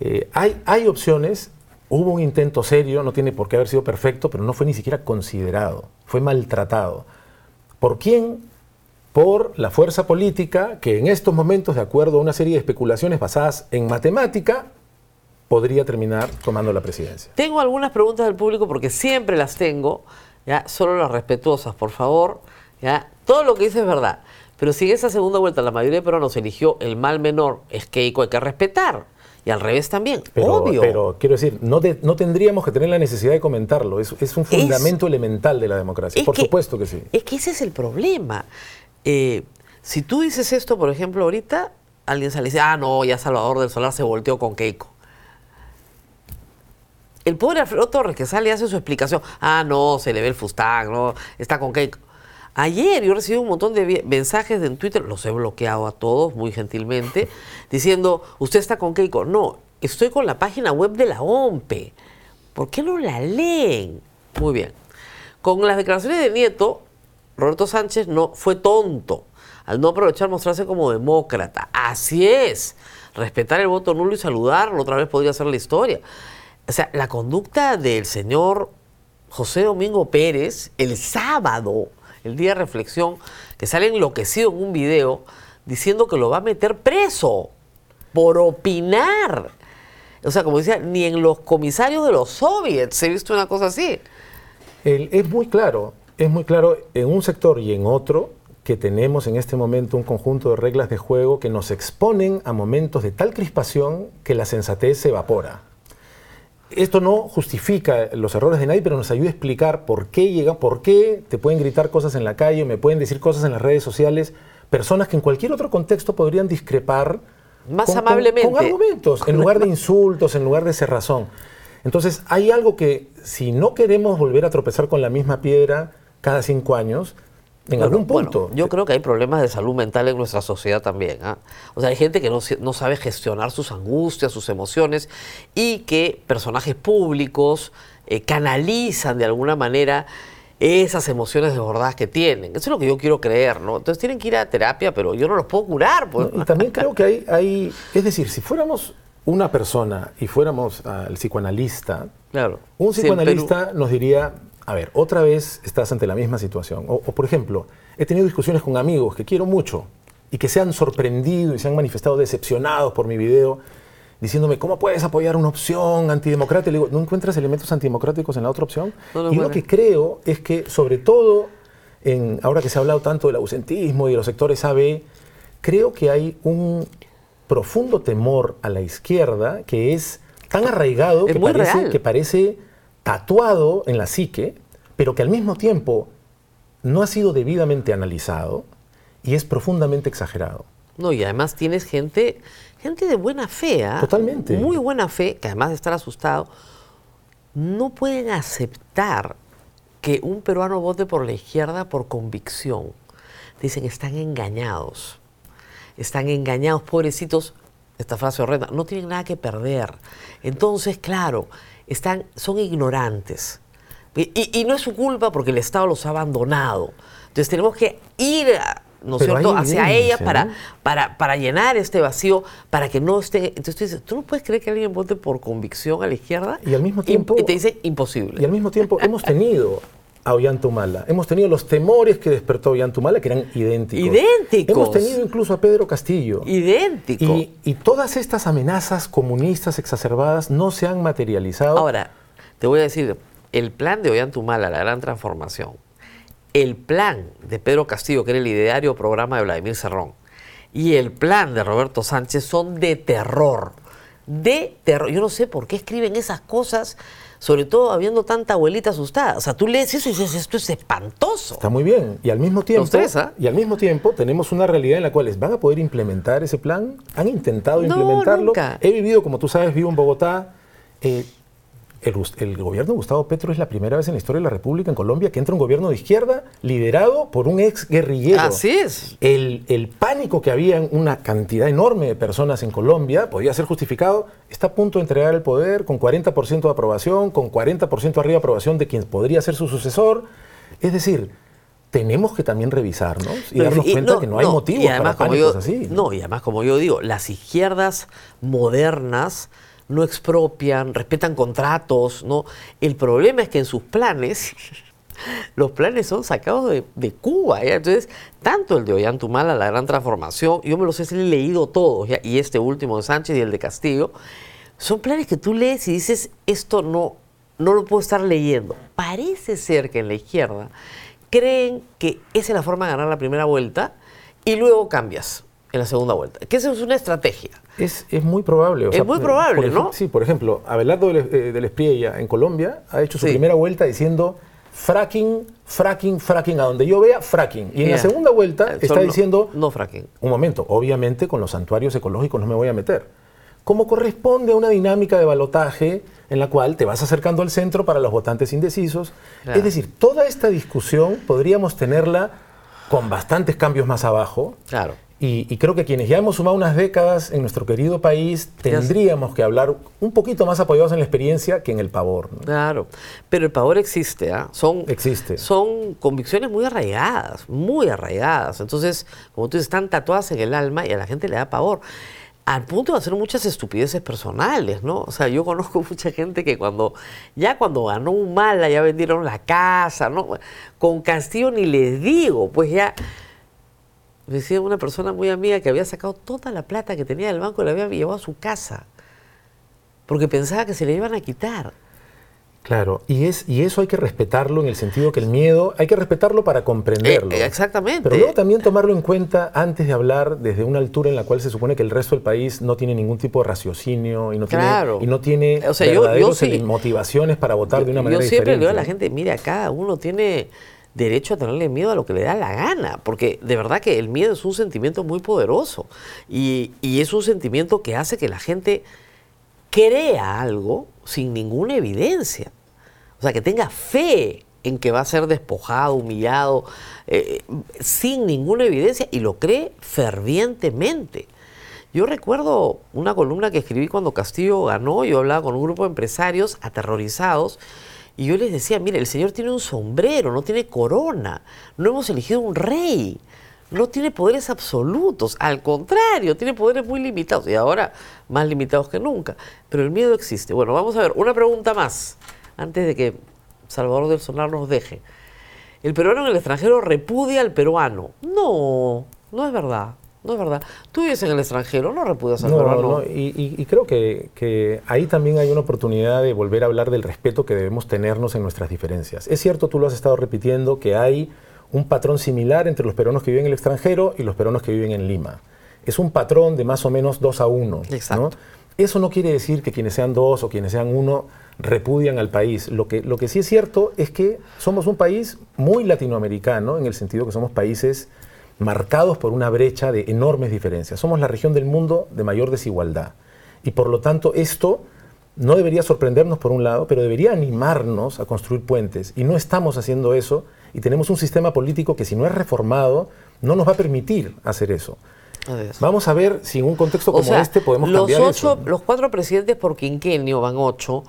hay opciones, hubo un intento serio, no tiene por qué haber sido perfecto, pero no fue ni siquiera considerado, fue maltratado. ¿Por quién? Por la fuerza política que en estos momentos, de acuerdo a una serie de especulaciones basadas en matemática, podría terminar tomando la presidencia. Tengo algunas preguntas del público porque siempre las tengo, ¿ya? Solo las respetuosas, por favor. ¿Ya? Todo lo que dice es verdad, pero si en esa segunda vuelta la mayoría de peruanos eligió el mal menor, es Keiko, hay que respetar. Y al revés también, obvio. Pero quiero decir, no tendríamos que tener la necesidad de comentarlo, es un fundamento elemental de la democracia, por supuesto que sí. Es que ese es el problema. Si tú dices esto, por ejemplo, ahorita, alguien sale y dice, no, ya Salvador del Solar se volteó con Keiko. El pobre Alfredo Torres que sale y hace su explicación, no, se le ve el fustán, no, está con Keiko. Ayer yo recibí un montón de mensajes en Twitter, los he bloqueado a todos muy gentilmente, diciendo, ¿usted está con Keiko? No, estoy con la página web de la OMPE. ¿Por qué no la leen? Muy bien. Con las declaraciones de Nieto, Roberto Sánchez no fue tonto al no aprovechar mostrarse como demócrata. Así es. Respetar el voto nulo y saludarlo otra vez podría ser la historia. O sea, la conducta del señor José Domingo Pérez el sábado, el día de reflexión, que sale enloquecido en un video diciendo que lo va a meter preso por opinar. O sea, como decía, ni en los comisarios de los soviets se ha visto una cosa así. Es muy claro en un sector y en otro que tenemos en este momento un conjunto de reglas de juego que nos exponen a momentos de tal crispación que la sensatez se evapora. Esto no justifica los errores de nadie, pero nos ayuda a explicar por qué te pueden gritar cosas en la calle, me pueden decir cosas en las redes sociales, personas que en cualquier otro contexto podrían discrepar más amablemente. Con argumentos, en lugar de insultos, en lugar de cerrazón. Entonces, hay algo que, si no queremos volver a tropezar con la misma piedra cada 5 años, en algún punto... Bueno, yo creo que hay problemas de salud mental en nuestra sociedad también. O sea, hay gente que no sabe gestionar sus angustias, sus emociones, y que personajes públicos canalizan de alguna manera esas emociones desbordadas que tienen. Eso es lo que yo quiero creer, ¿no? Entonces tienen que ir a terapia, pero yo no los puedo curar. Pues. No, y también creo que hay... Es decir, si fuéramos una persona y fuéramos al psicoanalista, claro, un psicoanalista nos diría... A ver, otra vez estás ante la misma situación. O, por ejemplo, he tenido discusiones con amigos que quiero mucho y que se han sorprendido y se han manifestado decepcionados por mi video, diciéndome, ¿cómo puedes apoyar una opción antidemocrática? Y le digo, ¿no encuentras elementos antidemocráticos en la otra opción? Y lo que creo es que, sobre todo, ahora que se ha hablado tanto del ausentismo y de los sectores AB, creo que hay un profundo temor a la izquierda que es tan arraigado que parece tatuado en la psique, pero que al mismo tiempo no ha sido debidamente analizado y es profundamente exagerado. No, y además tienes gente de buena fe, Totalmente. Muy buena fe, que además de estar asustado, no pueden aceptar que un peruano vote por la izquierda por convicción. Dicen, están engañados, pobrecitos, esta frase horrenda, no tienen nada que perder. Entonces, claro, son ignorantes. Y no es su culpa porque el Estado los ha abandonado. Entonces tenemos que ir, ¿no es cierto?, hacia ella para llenar este vacío, para que no estén... Entonces tú dices, ¿tú no puedes creer que alguien vote por convicción a la izquierda? Y al mismo tiempo... Y te dice, imposible. Y al mismo tiempo hemos tenido a Ollanta Humala, hemos tenido los temores que despertó Ollanta Humala, que eran idénticos. ¡Idénticos! Hemos tenido incluso a Pedro Castillo. ¡Idéntico! Y todas estas amenazas comunistas exacerbadas no se han materializado. Ahora, te voy a decir, el plan de Ollanta Humala, la gran transformación, el plan de Pedro Castillo, que era el ideario programa de Vladimir Cerrón, y el plan de Roberto Sánchez son de terror. De terror. Yo no sé por qué escriben esas cosas, sobre todo habiendo tanta abuelita asustada. O sea, tú lees eso y dices, esto es espantoso. Está muy bien. Y al mismo tiempo, tenemos una realidad en la cual van a poder implementar ese plan. Han intentado implementarlo. Nunca. He vivido, como tú sabes, vivo en Bogotá. El gobierno de Gustavo Petro es la primera vez en la historia de la República en Colombia que entra un gobierno de izquierda liderado por un ex guerrillero. Así es. El pánico que había en una cantidad enorme de personas en Colombia podía ser justificado. Está a punto de entregar el poder con 40% de aprobación, con 40% arriba de aprobación de quien podría ser su sucesor. Es decir, tenemos que también revisarnos y darnos cuenta que no hay motivos para pánicos así. No, y además, como yo digo, las izquierdas modernas no expropian, respetan contratos, ¿no? El problema es que en sus planes, los planes son sacados de Cuba, ¿ya? Entonces, tanto el de Ollanta Humala, la gran transformación, yo me los he leído todos, ¿ya? Y este último de Sánchez y el de Castillo, son planes que tú lees y dices, esto no lo puedo estar leyendo. Parece ser que en la izquierda creen que esa es la forma de ganar la primera vuelta y luego cambias en la segunda vuelta. Que esa es una estrategia. Es muy probable. Es muy probable, ¿no? Sí, por ejemplo, Abelardo del Espriella en Colombia ha hecho su primera vuelta diciendo fracking, fracking, fracking, a donde yo vea, fracking. Y en la segunda vuelta está diciendo... No fracking. Un momento, obviamente con los santuarios ecológicos no me voy a meter. Como corresponde a una dinámica de balotaje en la cual te vas acercando al centro para los votantes indecisos. Claro. Es decir, toda esta discusión podríamos tenerla con bastantes cambios más abajo. Claro. Y creo que quienes ya hemos sumado unas décadas en nuestro querido país tendríamos que hablar un poquito más apoyados en la experiencia que en el pavor, ¿no? Claro, pero el pavor existe, ¿ah? Existe. Son convicciones muy arraigadas, muy arraigadas. Entonces, como tú dices, están tatuadas en el alma y a la gente le da pavor. Al punto de hacer muchas estupideces personales, ¿no? O sea, yo conozco mucha gente que cuando ganó Humala ya vendieron la casa, ¿no? Con Castillo ni les digo, pues ya... Me decía una persona muy amiga que había sacado toda la plata que tenía del banco y la había llevado a su casa, porque pensaba que se le iban a quitar. Claro, y eso hay que respetarlo en el sentido que el miedo hay que respetarlo para comprenderlo. Exactamente. Pero luego también tomarlo en cuenta antes de hablar desde una altura en la cual se supone que el resto del país no tiene ningún tipo de raciocinio y no tiene o sea, verdaderas motivaciones para votar de una manera diferente. Yo siempre le digo a la gente, mira, cada uno tiene derecho a tenerle miedo a lo que le da la gana, porque de verdad que el miedo es un sentimiento muy poderoso y es un sentimiento que hace que la gente crea algo sin ninguna evidencia. O sea, que tenga fe en que va a ser despojado, humillado, sin ninguna evidencia, y lo cree fervientemente. Yo recuerdo una columna que escribí cuando Castillo ganó. Yo hablaba con un grupo de empresarios aterrorizados y yo les decía, mire, el señor tiene un sombrero, no tiene corona, no hemos elegido un rey, no tiene poderes absolutos, al contrario, tiene poderes muy limitados y ahora más limitados que nunca, pero el miedo existe. Bueno, vamos a ver, una pregunta más, antes de que Salvador del Solar nos deje. ¿El peruano en el extranjero repudia al peruano? No, no es verdad. No es verdad. Tú vives en el extranjero, no repudias al peruano. No, y creo que ahí también hay una oportunidad de volver a hablar del respeto que debemos tenernos en nuestras diferencias. Es cierto, tú lo has estado repitiendo, que hay un patrón similar entre los peruanos que viven en el extranjero y los peruanos que viven en Lima. Es un patrón de más o menos 2-1. Exacto. ¿No? Eso no quiere decir que quienes sean 2 o quienes sean 1 repudian al país. Lo que sí es cierto es que somos un país muy latinoamericano, en el sentido que somos países marcados por una brecha de enormes diferencias. Somos la región del mundo de mayor desigualdad. Y por lo tanto esto no debería sorprendernos por un lado, pero debería animarnos a construir puentes. Y no estamos haciendo eso, y tenemos un sistema político que, si no es reformado, no nos va a permitir hacer eso. Vamos a ver si en un contexto como este podemos cambiar eso. Los 4 presidentes por quinquenio, van 8,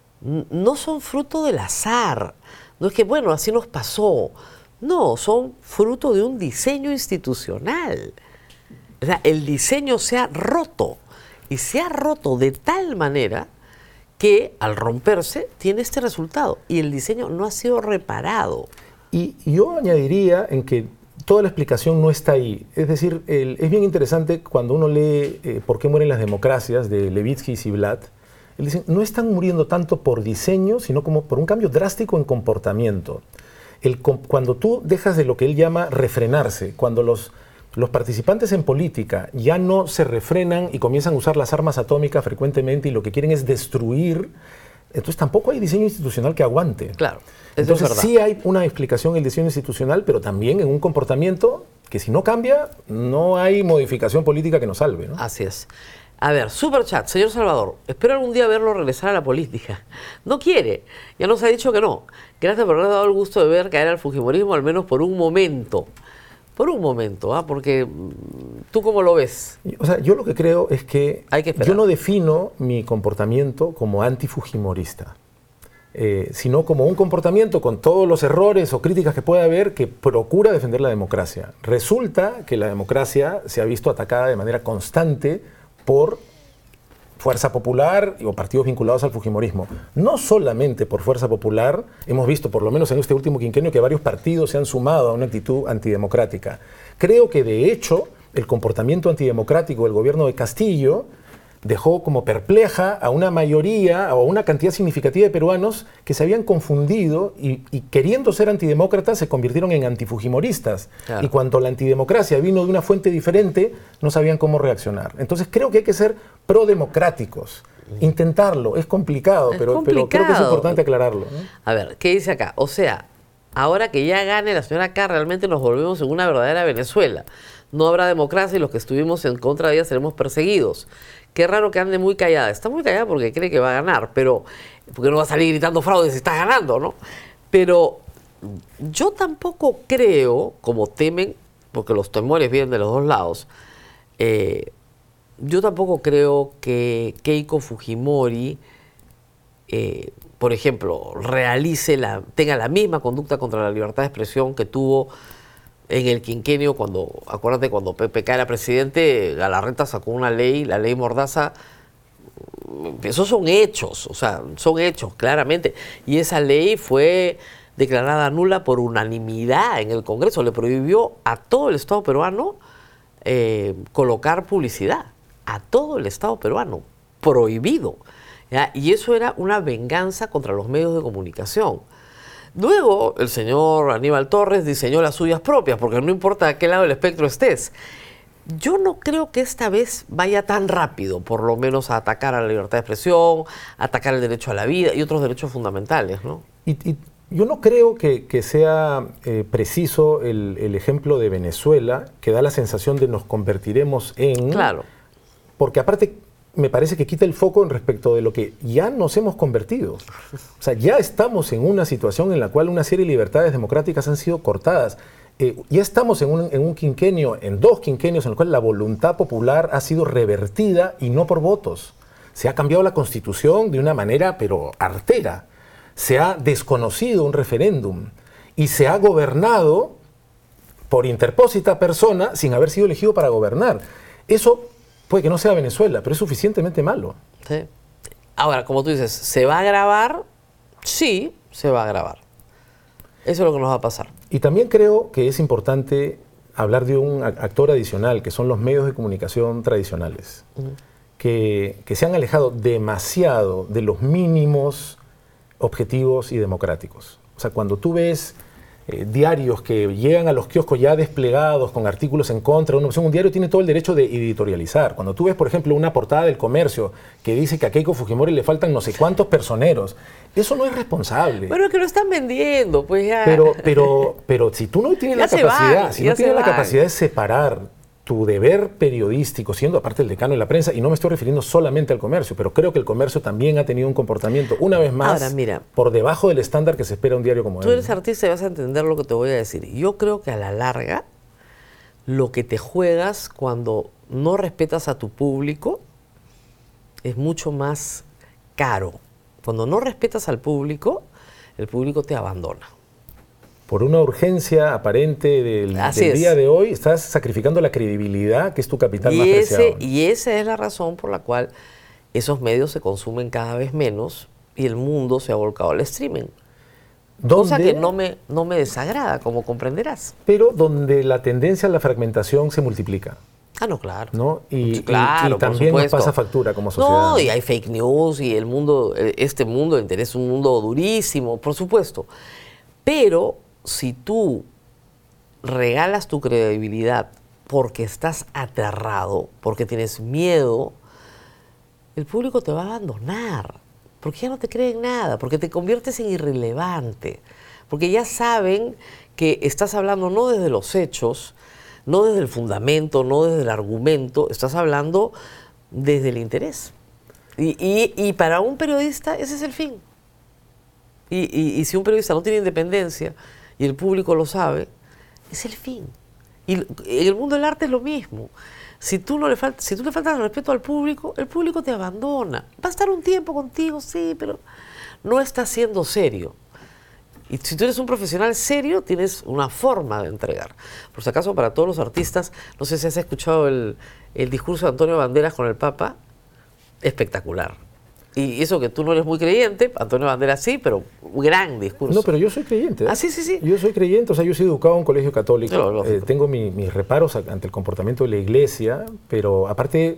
no son fruto del azar. No es que, bueno, así nos pasó. No, son fruto de un diseño institucional. O sea, el diseño se ha roto, y se ha roto de tal manera que al romperse tiene este resultado, y el diseño no ha sido reparado. Y yo añadiría en que toda la explicación no está ahí. Es decir, es bien interesante cuando uno lee ¿Por qué mueren las democracias?, de Levitsky y Ziblatt. Él dice, no están muriendo tanto por diseño, sino como por un cambio drástico en comportamiento. Cuando tú dejas de lo que él llama refrenarse, cuando los participantes en política ya no se refrenan y comienzan a usar las armas atómicas frecuentemente y lo que quieren es destruir, entonces tampoco hay diseño institucional que aguante. Claro, entonces sí hay una explicación en el diseño institucional, pero también en un comportamiento que, si no cambia, no hay modificación política que nos salve, ¿no? Así es. A ver, Superchat, señor Salvador, espero algún día verlo regresar a la política. No quiere, ya nos ha dicho que no. Gracias por haber dado el gusto de ver caer al fujimorismo, al menos por un momento. Por un momento, porque ¿tú cómo lo ves? O sea, yo lo que creo es que, hay que esperar. Yo no defino mi comportamiento como antifujimorista, sino como un comportamiento con todos los errores o críticas que pueda haber, que procura defender la democracia. Resulta que la democracia se ha visto atacada de manera constante por Fuerza Popular o partidos vinculados al fujimorismo. No solamente por Fuerza Popular, hemos visto, por lo menos en este último quinquenio, que varios partidos se han sumado a una actitud antidemocrática. Creo que, de hecho, el comportamiento antidemocrático del gobierno de Castillo dejó como perpleja a una mayoría o a una cantidad significativa de peruanos que se habían confundido y queriendo ser antidemócratas se convirtieron en antifujimoristas. Claro. Y cuando la antidemocracia vino de una fuente diferente, no sabían cómo reaccionar. Entonces creo que hay que ser prodemocráticos. Intentarlo, es complicado, pero creo que es importante aclararlo, ¿no? A ver, ¿qué dice acá? O sea, ahora que ya gane la señora K, realmente nos volvemos en una verdadera Venezuela. No habrá democracia y los que estuvimos en contra de ella seremos perseguidos. Qué raro que ande muy callada. Está muy callada porque cree que va a ganar, pero porque no va a salir gritando fraude si está ganando, ¿no? Pero yo tampoco creo, como temen, porque los temores vienen de los dos lados, yo tampoco creo que Keiko Fujimori, por ejemplo, tenga la misma conducta contra la libertad de expresión que tuvo en el quinquenio, acuérdate, cuando PPK era presidente, Galarreta sacó una ley, la ley Mordaza. Esos son hechos, o sea, son hechos, claramente. Y esa ley fue declarada nula por unanimidad en el Congreso. Le prohibió a todo el Estado peruano colocar publicidad. A todo el Estado peruano. Prohibido. ¿Ya? Y eso era una venganza contra los medios de comunicación. Luego, el señor Aníbal Torres diseñó las suyas propias, porque no importa a qué lado del espectro estés. Yo no creo que esta vez vaya tan rápido, por lo menos a atacar a la libertad de expresión, a atacar el derecho a la vida y otros derechos fundamentales, ¿no? Y yo no creo que sea preciso el ejemplo de Venezuela, que da la sensación de nos convertiremos en... Claro. Porque aparte, me parece que quita el foco en respecto de lo que ya nos hemos convertido. O sea, ya estamos en una situación en la cual una serie de libertades democráticas han sido cortadas. Ya estamos en un quinquenio, en 2 quinquenios en los cuales la voluntad popular ha sido revertida y no por votos. Se ha cambiado la Constitución de una manera, pero artera. Se ha desconocido un referéndum y se ha gobernado por interpósita persona sin haber sido elegido para gobernar. Eso puede que no sea Venezuela, pero es suficientemente malo. Sí. Ahora, como tú dices, ¿se va a grabar? Sí, se va a grabar. Eso es lo que nos va a pasar. Y también creo que es importante hablar de un actor adicional, que son los medios de comunicación tradicionales, que se han alejado demasiado de los mínimos objetivos y democráticos. O sea, cuando tú ves diarios que llegan a los kioscos ya desplegados con artículos en contra de una opción, un diario tiene todo el derecho de editorializar. Cuando tú ves, por ejemplo, una portada del Comercio que dice que a Keiko Fujimori le faltan no sé cuántos personeros, eso no es responsable. Pero es que lo están vendiendo, pues ya. Pero si tú no tienes la capacidad, si no tienes la capacidad de separar tu deber periodístico, siendo aparte el decano de la prensa, y no me estoy refiriendo solamente al Comercio, pero creo que el Comercio también ha tenido un comportamiento, una vez más, ahora, mira, por debajo del estándar que se espera un diario como él. Tú eres artista y vas a entender lo que te voy a decir. Yo creo que a la larga, lo que te juegas cuando no respetas a tu público es mucho más caro. Cuando no respetas al público, el público te abandona. Por una urgencia aparente del día de hoy, estás sacrificando la credibilidad, que es tu capital más preciado. Y esa es la razón por la cual esos medios se consumen cada vez menos y el mundo se ha volcado al streaming. Cosa que no me desagrada, como comprenderás. Pero donde la tendencia a la fragmentación se multiplica. Ah, no, claro. ¿No? Y claro, también nos pasa factura como sociedad. No, y hay fake news y el mundo, este mundo de interés es un mundo durísimo, por supuesto. Pero si tú regalas tu credibilidad porque estás aterrado, porque tienes miedo, el público te va a abandonar, porque ya no te creen nada, porque te conviertes en irrelevante, porque ya saben que estás hablando no desde los hechos, no desde el fundamento, no desde el argumento, estás hablando desde el interés. Y para un periodista ese es el fin. Y si un periodista no tiene independencia y el público lo sabe, es el fin. Y en el mundo del arte es lo mismo. Si tú le faltas el respeto al público, el público te abandona. Va a estar un tiempo contigo, sí, pero no está siendo serio. Y si tú eres un profesional serio, tienes una forma de entregar. Por si acaso, para todos los artistas, no sé si has escuchado el discurso de Antonio Banderas con el Papa, espectacular. Y eso que tú no eres muy creyente, Antonio Banderas sí, pero un gran discurso. No, pero yo soy creyente. Ah, sí. Yo soy creyente, o sea, yo soy educado en un colegio católico. No, tengo mis reparos ante el comportamiento de la iglesia, pero aparte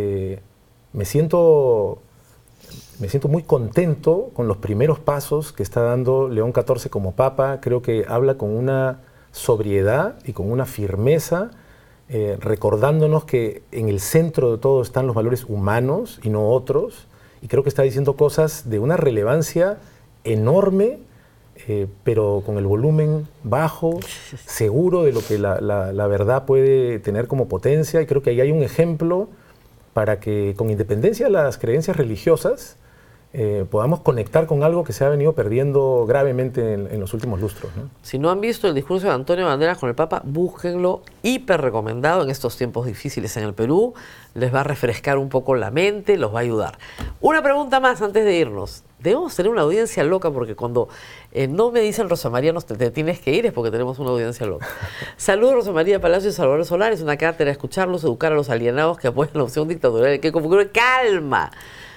me siento muy contento con los primeros pasos que está dando León XIV como Papa. Creo que habla con una sobriedad y con una firmeza, recordándonos que en el centro de todo están los valores humanos y no otros. Y creo que está diciendo cosas de una relevancia enorme, pero con el volumen bajo, seguro de lo que la verdad puede tener como potencia. Y creo que ahí hay un ejemplo para que, con independencia de las creencias religiosas, podamos conectar con algo que se ha venido perdiendo gravemente en los últimos lustros, ¿no? Si no han visto el discurso de Antonio Banderas con el Papa, búsquenlo, hiper recomendado en estos tiempos difíciles en el Perú. Les va a refrescar un poco la mente, los va a ayudar. Una pregunta más antes de irnos. Debemos tener una audiencia loca, porque cuando no me dicen Rosa María, te tienes que ir, es porque tenemos una audiencia loca. Saludos, Rosa María Palacio y Salvador Solá. Es una cátedra escucharlos, educar a los alienados que apoyan la opción dictatorial de Keiko Fujimori. ¡Calma!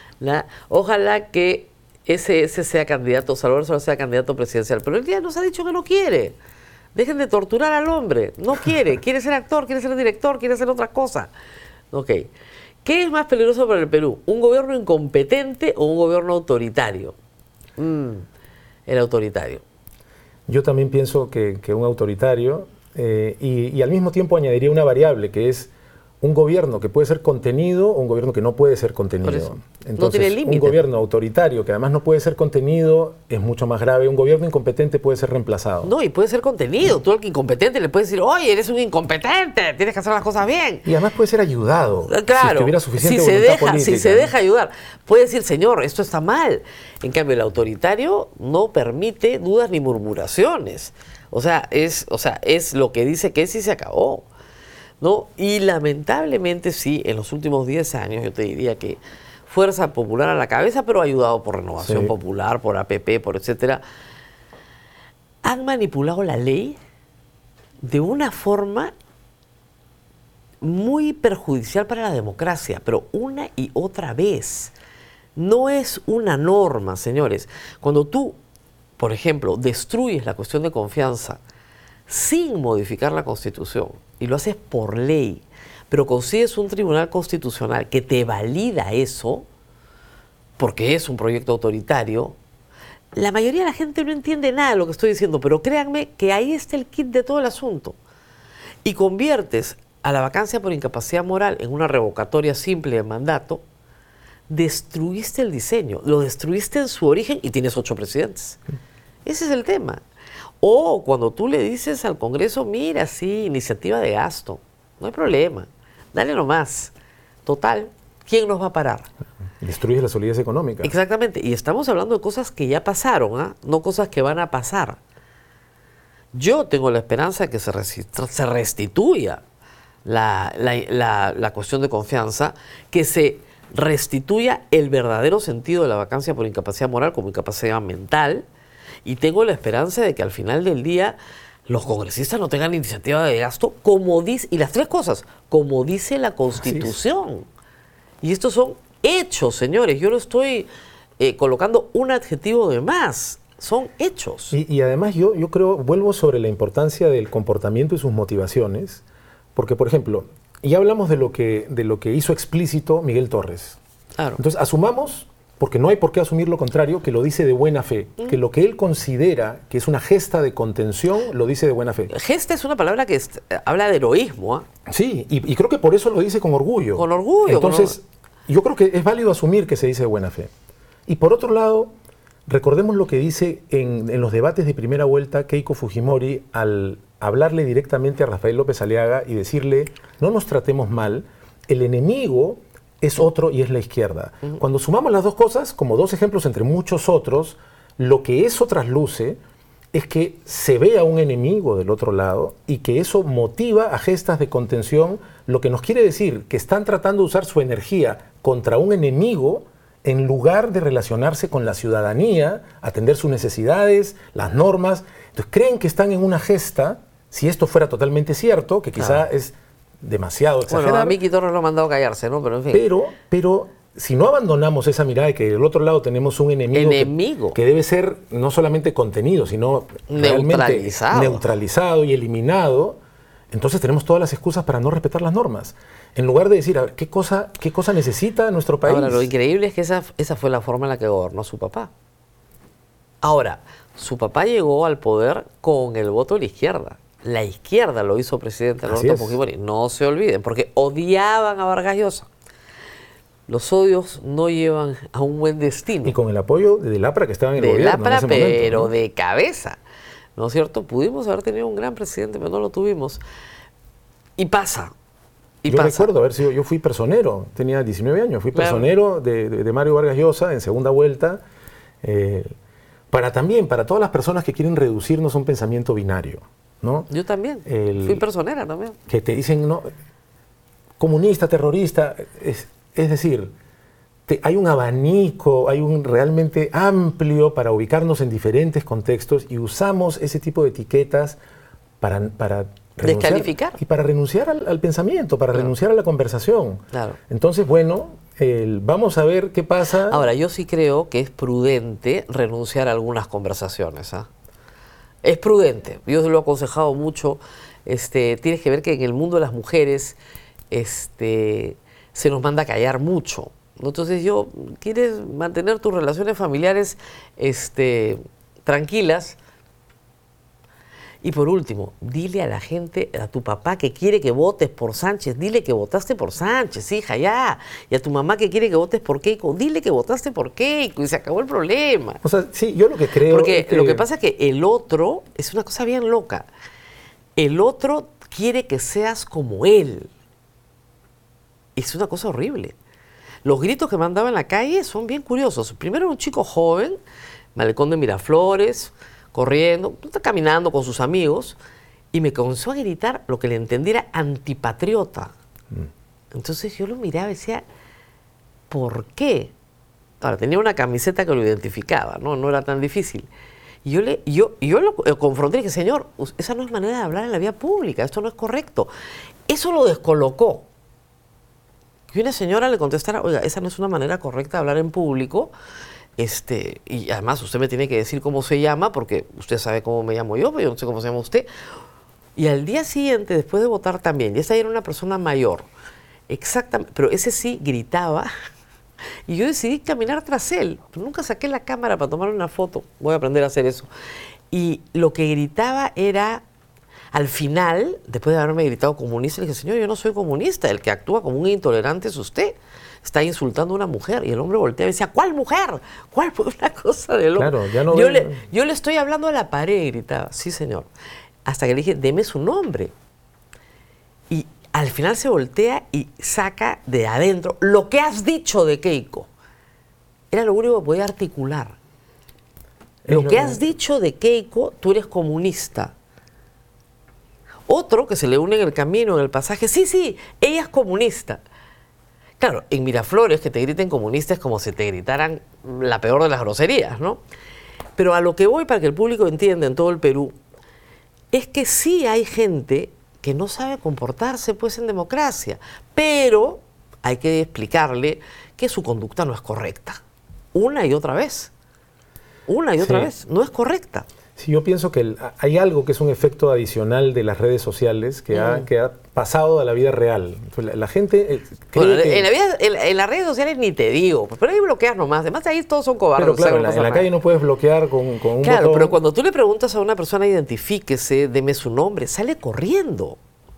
Ojalá que ese sea candidato, Salvador Solá sea candidato presidencial. Pero él ya nos ha dicho que no quiere. Dejen de torturar al hombre. No quiere. Quiere ser actor, quiere ser director, quiere hacer otra cosa. Ok. ¿Qué es más peligroso para el Perú? ¿Un gobierno incompetente o un gobierno autoritario? El autoritario. Yo también pienso que un autoritario, y al mismo tiempo añadiría una variable, que es un gobierno que puede ser contenido o un gobierno que no puede ser contenido. Por eso, Entonces, no tiene límite. un gobierno autoritario que además no puede ser contenido es mucho más grave. Un gobierno incompetente puede ser reemplazado. No, y puede ser contenido. Tú al incompetente le puedes decir, oye, eres un incompetente, tienes que hacer las cosas bien. Y además puede ser ayudado. Claro, si tuviera suficiente si se voluntad deja, política. si se deja ayudar, puede decir, señor, esto está mal. En cambio, el autoritario no permite dudas ni murmuraciones. O sea, es lo que dice que es y se acabó, ¿no? Y lamentablemente sí, en los últimos 10 años yo te diría que Fuerza Popular a la cabeza, pero ayudado por Renovación Sí. Popular, por APP, por etcétera, han manipulado la ley de una forma muy perjudicial para la democracia, pero una y otra vez. No es una norma, señores. Cuando tú, por ejemplo, destruyes la cuestión de confianza sin modificar la Constitución, y lo haces por ley, pero consigues un tribunal constitucional que te valida eso, porque es un proyecto autoritario, la mayoría de la gente no entiende nada de lo que estoy diciendo, pero créanme que ahí está el kit de todo el asunto. Y conviertes a la vacancia por incapacidad moral en una revocatoria simple de mandato, destruiste el diseño, lo destruiste en su origen y tienes 8 presidentes. Ese es el tema. O cuando tú le dices al Congreso, mira, sí, iniciativa de gasto, no hay problema, dale nomás. Total, ¿quién nos va a parar? Destruye la solidez económica. Exactamente, y estamos hablando de cosas que ya pasaron, ¿ah? No cosas que van a pasar. Yo tengo la esperanza de que se restituya la cuestión de confianza, que se restituya el verdadero sentido de la vacancia por incapacidad moral como incapacidad mental, y tengo la esperanza de que al final del día los congresistas no tengan iniciativa de gasto, como dice, y las 3 cosas, como dice la Constitución. Y estos son hechos, señores. Yo no estoy colocando un adjetivo de más, son hechos. Y además yo creo, vuelvo sobre la importancia del comportamiento y sus motivaciones, porque, por ejemplo, ya hablamos de lo que hizo explícito Miguel Torres. Claro. Entonces, asumamos, porque no hay por qué asumir lo contrario, que lo dice de buena fe, que lo que él considera que es una gesta de contención, lo dice de buena fe. Gesta es una palabra que habla de heroísmo, ¿ah? Sí, y creo que por eso lo dice con orgullo. Con orgullo. Entonces, yo creo que es válido asumir que se dice de buena fe. Y por otro lado, recordemos lo que dice en los debates de primera vuelta Keiko Fujimori al hablarle directamente a Rafael López Aliaga y decirle, no nos tratemos mal, el enemigo es otro y es la izquierda. Cuando sumamos las dos cosas, como 2 ejemplos entre muchos otros, lo que eso trasluce es que se ve a un enemigo del otro lado y que eso motiva a gestas de contención, lo que nos quiere decir que están tratando de usar su energía contra un enemigo en lugar de relacionarse con la ciudadanía, atender sus necesidades, las normas. Entonces creen que están en una gesta, si esto fuera totalmente cierto, que quizá es demasiado exagerado. Bueno, a Miki Torres lo ha mandado a callarse, ¿no? Pero en fin. Pero si no abandonamos esa mirada de que del otro lado tenemos un enemigo que debe ser no solamente contenido, sino realmente neutralizado y eliminado, entonces tenemos todas las excusas para no respetar las normas. En lugar de decir, a ver, ¿qué cosa necesita nuestro país? Ahora, lo increíble es que esa fue la forma en la que gobernó su papá. Ahora, su papá llegó al poder con el voto de la izquierda. La izquierda lo hizo presidente Alberto Fujimori. No se olviden, porque odiaban a Vargas Llosa. Los odios no llevan a un buen destino. Y con el apoyo de Lapra, que estaba en el gobierno. De Lapra, en ese momento, pero ¿no? de cabeza. ¿No es cierto? Pudimos haber tenido un gran presidente, pero no lo tuvimos. Y pasa. Yo recuerdo haber sido, yo fui personero, tenía 19 años, fui personero de Mario Vargas Llosa en segunda vuelta, para todas las personas que quieren reducirnos a un pensamiento binario, ¿no? Yo también, fui personera también. Que te dicen, no, comunista, terrorista, es decir, hay un abanico, hay un realmente amplio para ubicarnos en diferentes contextos y usamos ese tipo de etiquetas para descalificar. Y para renunciar al pensamiento, para renunciar a la conversación. Claro. Entonces, bueno, vamos a ver qué pasa. Ahora, yo sí creo que es prudente renunciar a algunas conversaciones. ¿Ah? Es prudente. Yo lo he aconsejado mucho. Tienes que ver que en el mundo de las mujeres se nos manda a callar mucho. Entonces, quieres mantener tus relaciones familiares tranquilas. Y por último, dile a la gente, a tu papá que quiere que votes por Sánchez, dile que votaste por Sánchez, hija, ya. Y a tu mamá que quiere que votes por Keiko, dile que votaste por Keiko y se acabó el problema. O sea, sí, yo lo que creo Porque es que... lo que pasa es que el otro es una cosa bien loca. El otro quiere que seas como él. Es una cosa horrible. Los gritos que mandaba en la calle son bien curiosos. Primero un chico joven, malecón de Miraflores, corriendo, está caminando con sus amigos, y me comenzó a gritar lo que le entendiera antipatriota. Entonces yo lo miraba y decía, ¿por qué? Ahora, tenía una camiseta que lo identificaba, no era tan difícil. Y yo lo confronté y dije, señor, esa no es manera de hablar en la vía pública, esto no es correcto. Eso lo descolocó. Y una señora le contestara, oiga, esa no es una manera correcta de hablar en público, y además usted me tiene que decir cómo se llama, porque usted sabe cómo me llamo yo, pero yo no sé cómo se llama usted. Y al día siguiente, después de votar también, y esa era una persona mayor, exactamente, pero ese sí gritaba, y yo decidí caminar tras él, pero nunca saqué la cámara para tomar una foto, voy a aprender a hacer eso. Y lo que gritaba era, al final, después de haberme gritado comunista, le dije, señor, yo no soy comunista, el que actúa como un intolerante es usted. Está insultando a una mujer. Y el hombre volteaba y decía, ¿cuál mujer? ¿Cuál? Fue una cosa de loco. Claro, ya no yo le estoy hablando a la pared, gritaba. Sí, señor. Hasta que le dije, deme su nombre. Y al final se voltea y saca de adentro lo que has dicho de Keiko. Era lo único que podía articular. Lo que has dicho de Keiko, tú eres comunista. Otro que se le une en el camino, en el pasaje, sí, ella es comunista. Claro, en Miraflores que te griten comunista es como si te gritaran la peor de las groserías, ¿no? Pero a lo que voy para que el público entienda en todo el Perú, es que sí hay gente que no sabe comportarse pues en democracia, pero hay que explicarle que su conducta no es correcta. Una y otra vez. Una y otra vez. No es correcta. Sí, yo pienso que hay algo que es un efecto adicional de las redes sociales que ha pasado a la vida real. La gente cree que... en las redes sociales ni te digo, pero ahí bloqueas nomás. Además ahí todos son cobardes. Pero claro, en la calle no puedes bloquear con un Claro, botón. pero cuando tú le preguntas a una persona, identifíquese, deme su nombre, sale corriendo.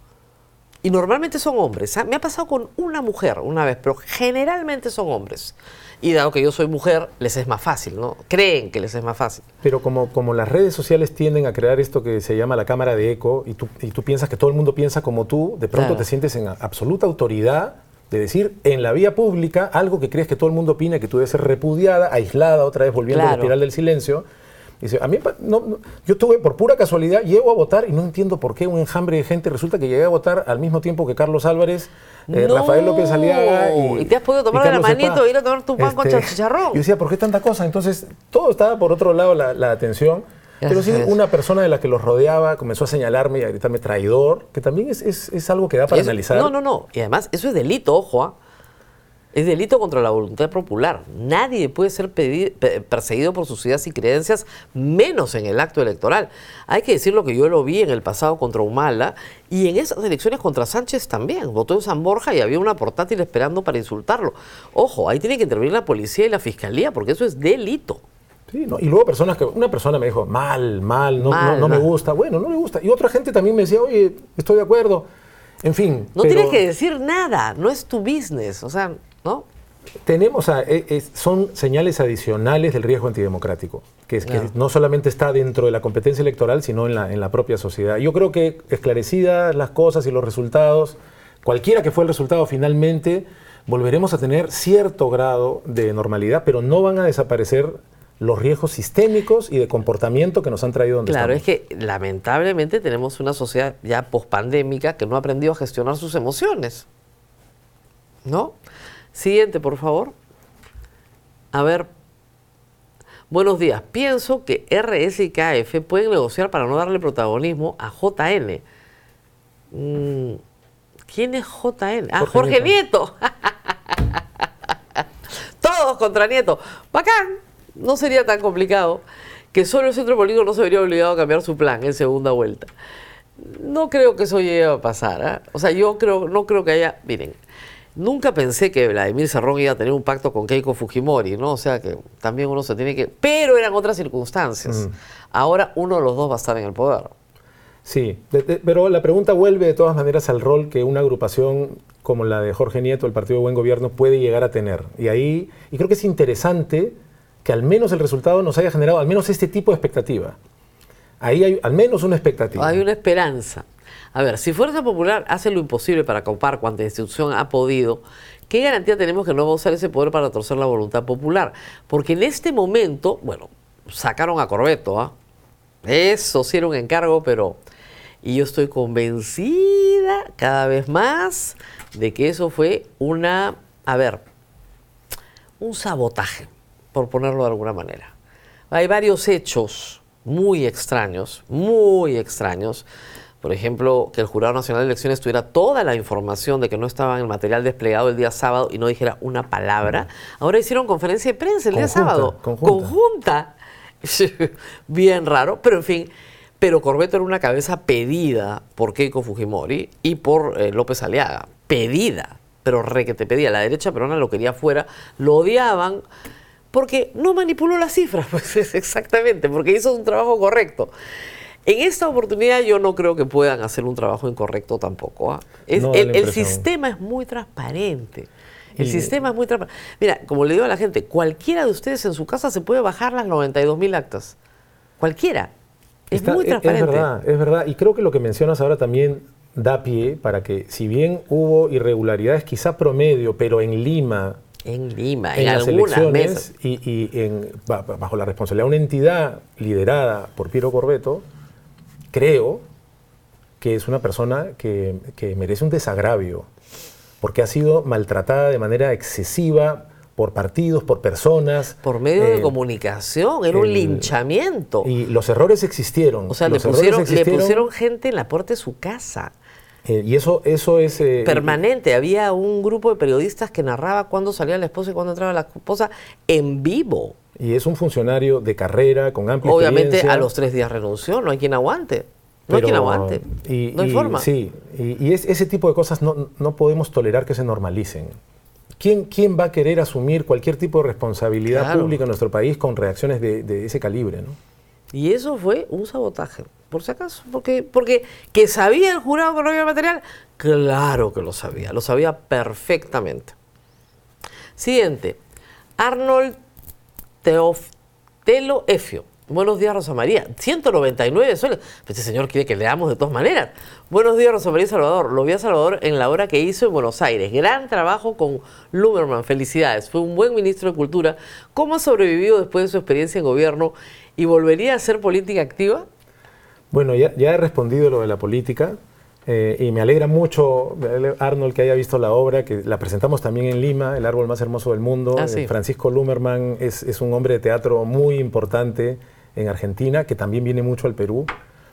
Y normalmente son hombres. Me ha pasado con una mujer una vez, pero generalmente son hombres. Y dado que yo soy mujer, les es más fácil, ¿no? Creen que les es más fácil. Pero como las redes sociales tienden a crear esto que se llama la cámara de eco, y tú piensas que todo el mundo piensa como tú, de pronto te sientes en absoluta autoridad de decir en la vía pública algo que crees que todo el mundo opina, que tú debes ser repudiada, aislada, otra vez volviendo a la espiral del silencio. Dice, a mí, yo tuve, por pura casualidad, llego a votar y no entiendo por qué un enjambre de gente. Resulta que llegué a votar al mismo tiempo que Carlos Álvarez, Rafael López Aliaga y te has podido tomar de la manito e ir a tomar tu pan con chicharrón. Yo decía, ¿por qué tanta cosa? Entonces, todo estaba por otro lado la atención. Pero sí, una persona de la que los rodeaba comenzó a señalarme y a gritarme traidor, que también es algo que da para analizar. No. Y además, eso es delito, ojo, Es delito contra la voluntad popular. Nadie puede ser perseguido por sus ideas y creencias, menos en el acto electoral. Hay que decir lo que yo lo vi en el pasado contra Humala y en esas elecciones contra Sánchez también. Votó en San Borja y había una portátil esperando para insultarlo. Ojo, ahí tiene que intervenir la policía y la fiscalía porque eso es delito. Sí, ¿no? Y luego una persona me dijo, mal, no me gusta. Bueno, no le gusta. Y otra gente también me decía, oye, estoy de acuerdo. En fin. No tienes que decir nada, no es tu business, o sea, ¿no? Tenemos, son señales adicionales del riesgo antidemocrático, que no solamente está dentro de la competencia electoral, sino en la propia sociedad. Yo creo que esclarecidas las cosas y los resultados, cualquiera que fue el resultado finalmente, volveremos a tener cierto grado de normalidad, pero no van a desaparecer los riesgos sistémicos y de comportamiento que nos han traído donde estamos. Claro, es que lamentablemente tenemos una sociedad ya pospandémica que no ha aprendido a gestionar sus emociones, ¿no? Siguiente, por favor. A ver. Buenos días. Pienso que RS y KF pueden negociar para no darle protagonismo a JN. ¿Quién es JN? Ah, Jorge Nieto. Todos contra Nieto. Bacán. No sería tan complicado que solo el centro político no se vería obligado a cambiar su plan en segunda vuelta. No creo que eso llegue a pasar, ¿eh? O sea, no creo que haya... Miren, nunca pensé que Vladimir Cerrón iba a tener un pacto con Keiko Fujimori, ¿no? O sea, que también uno se tiene que... Pero eran otras circunstancias. Ahora uno de los dos va a estar en el poder. Sí, pero la pregunta vuelve de todas maneras al rol que una agrupación como la de Jorge Nieto, el Partido de Buen Gobierno, puede llegar a tener. Y creo que es interesante que al menos el resultado nos haya generado al menos este tipo de expectativa. Ahí hay al menos una expectativa. Hay una esperanza. A ver, si Fuerza Popular hace lo imposible para copar cuanta institución ha podido, ¿qué garantía tenemos que no va a usar ese poder para torcer la voluntad popular? Porque en este momento, bueno, sacaron a Corbeto, ¿ah? Eso sí era un encargo, pero... Y yo estoy convencida cada vez más de que eso fue un sabotaje, por ponerlo de alguna manera. Hay varios hechos muy extraños, por ejemplo, que el Jurado Nacional de Elecciones tuviera toda la información de que no estaba en el material desplegado el día sábado y no dijera una palabra. Ahora hicieron conferencia de prensa el día sábado. Conjunta. Bien raro, pero en fin. Pero Corbeto era una cabeza pedida por Keiko Fujimori y por López Aliaga. Pedida, pero requete pedida. La derecha peruana lo quería fuera, lo odiaban porque no manipuló las cifras, pues exactamente, porque hizo un trabajo correcto. En esta oportunidad yo no creo que puedan hacer un trabajo incorrecto tampoco. El sistema es muy transparente. El sistema es muy transparente. Mira, como le digo a la gente, cualquiera de ustedes en su casa se puede bajar las 92.000 actas. Cualquiera. Es muy transparente. Es verdad. Y creo que lo que mencionas ahora también da pie para que, si bien hubo irregularidades quizá promedio, pero en Lima, en las elecciones bajo la responsabilidad de una entidad liderada por Piero Corbeto, creo que es una persona que merece un desagravio, porque ha sido maltratada de manera excesiva por partidos, por personas. Por medio de comunicación, era un linchamiento. Y los errores existieron. O sea, le pusieron gente en la puerta de su casa. Y eso es... permanente. Había un grupo de periodistas que narraba cuándo salía la esposa y cuándo entraba la esposa en vivo. Y es un funcionario de carrera, con amplia Obviamente experiencia. A los 3 días renunció, no hay quien aguante. No hay quien aguante. No hay forma. Sí, y ese tipo de cosas no podemos tolerar que se normalicen. ¿Quién va a querer asumir cualquier tipo de responsabilidad pública en nuestro país con reacciones de ese calibre, ¿no? Y eso fue un sabotaje, por si acaso. Porque que sabía el jurado que no había material, claro que lo sabía perfectamente. Siguiente, Arnold Teoftelo Efio. Buenos días, Rosa María. 199 soles. Este señor quiere que leamos de todas maneras. Buenos días, Rosa María y Salvador. Lo vi a Salvador en la obra que hizo en Buenos Aires. Gran trabajo con Lumerman. Felicidades. Fue un buen ministro de Cultura. ¿Cómo ha sobrevivido después de su experiencia en gobierno? ¿Y volvería a hacer política activa? Bueno, ya he respondido lo de la política. Y me alegra mucho, Arnold, que haya visto la obra, que la presentamos también en Lima, El árbol más hermoso del mundo. Sí. Francisco Lumerman es un hombre de teatro muy importante en Argentina, que también viene mucho al Perú.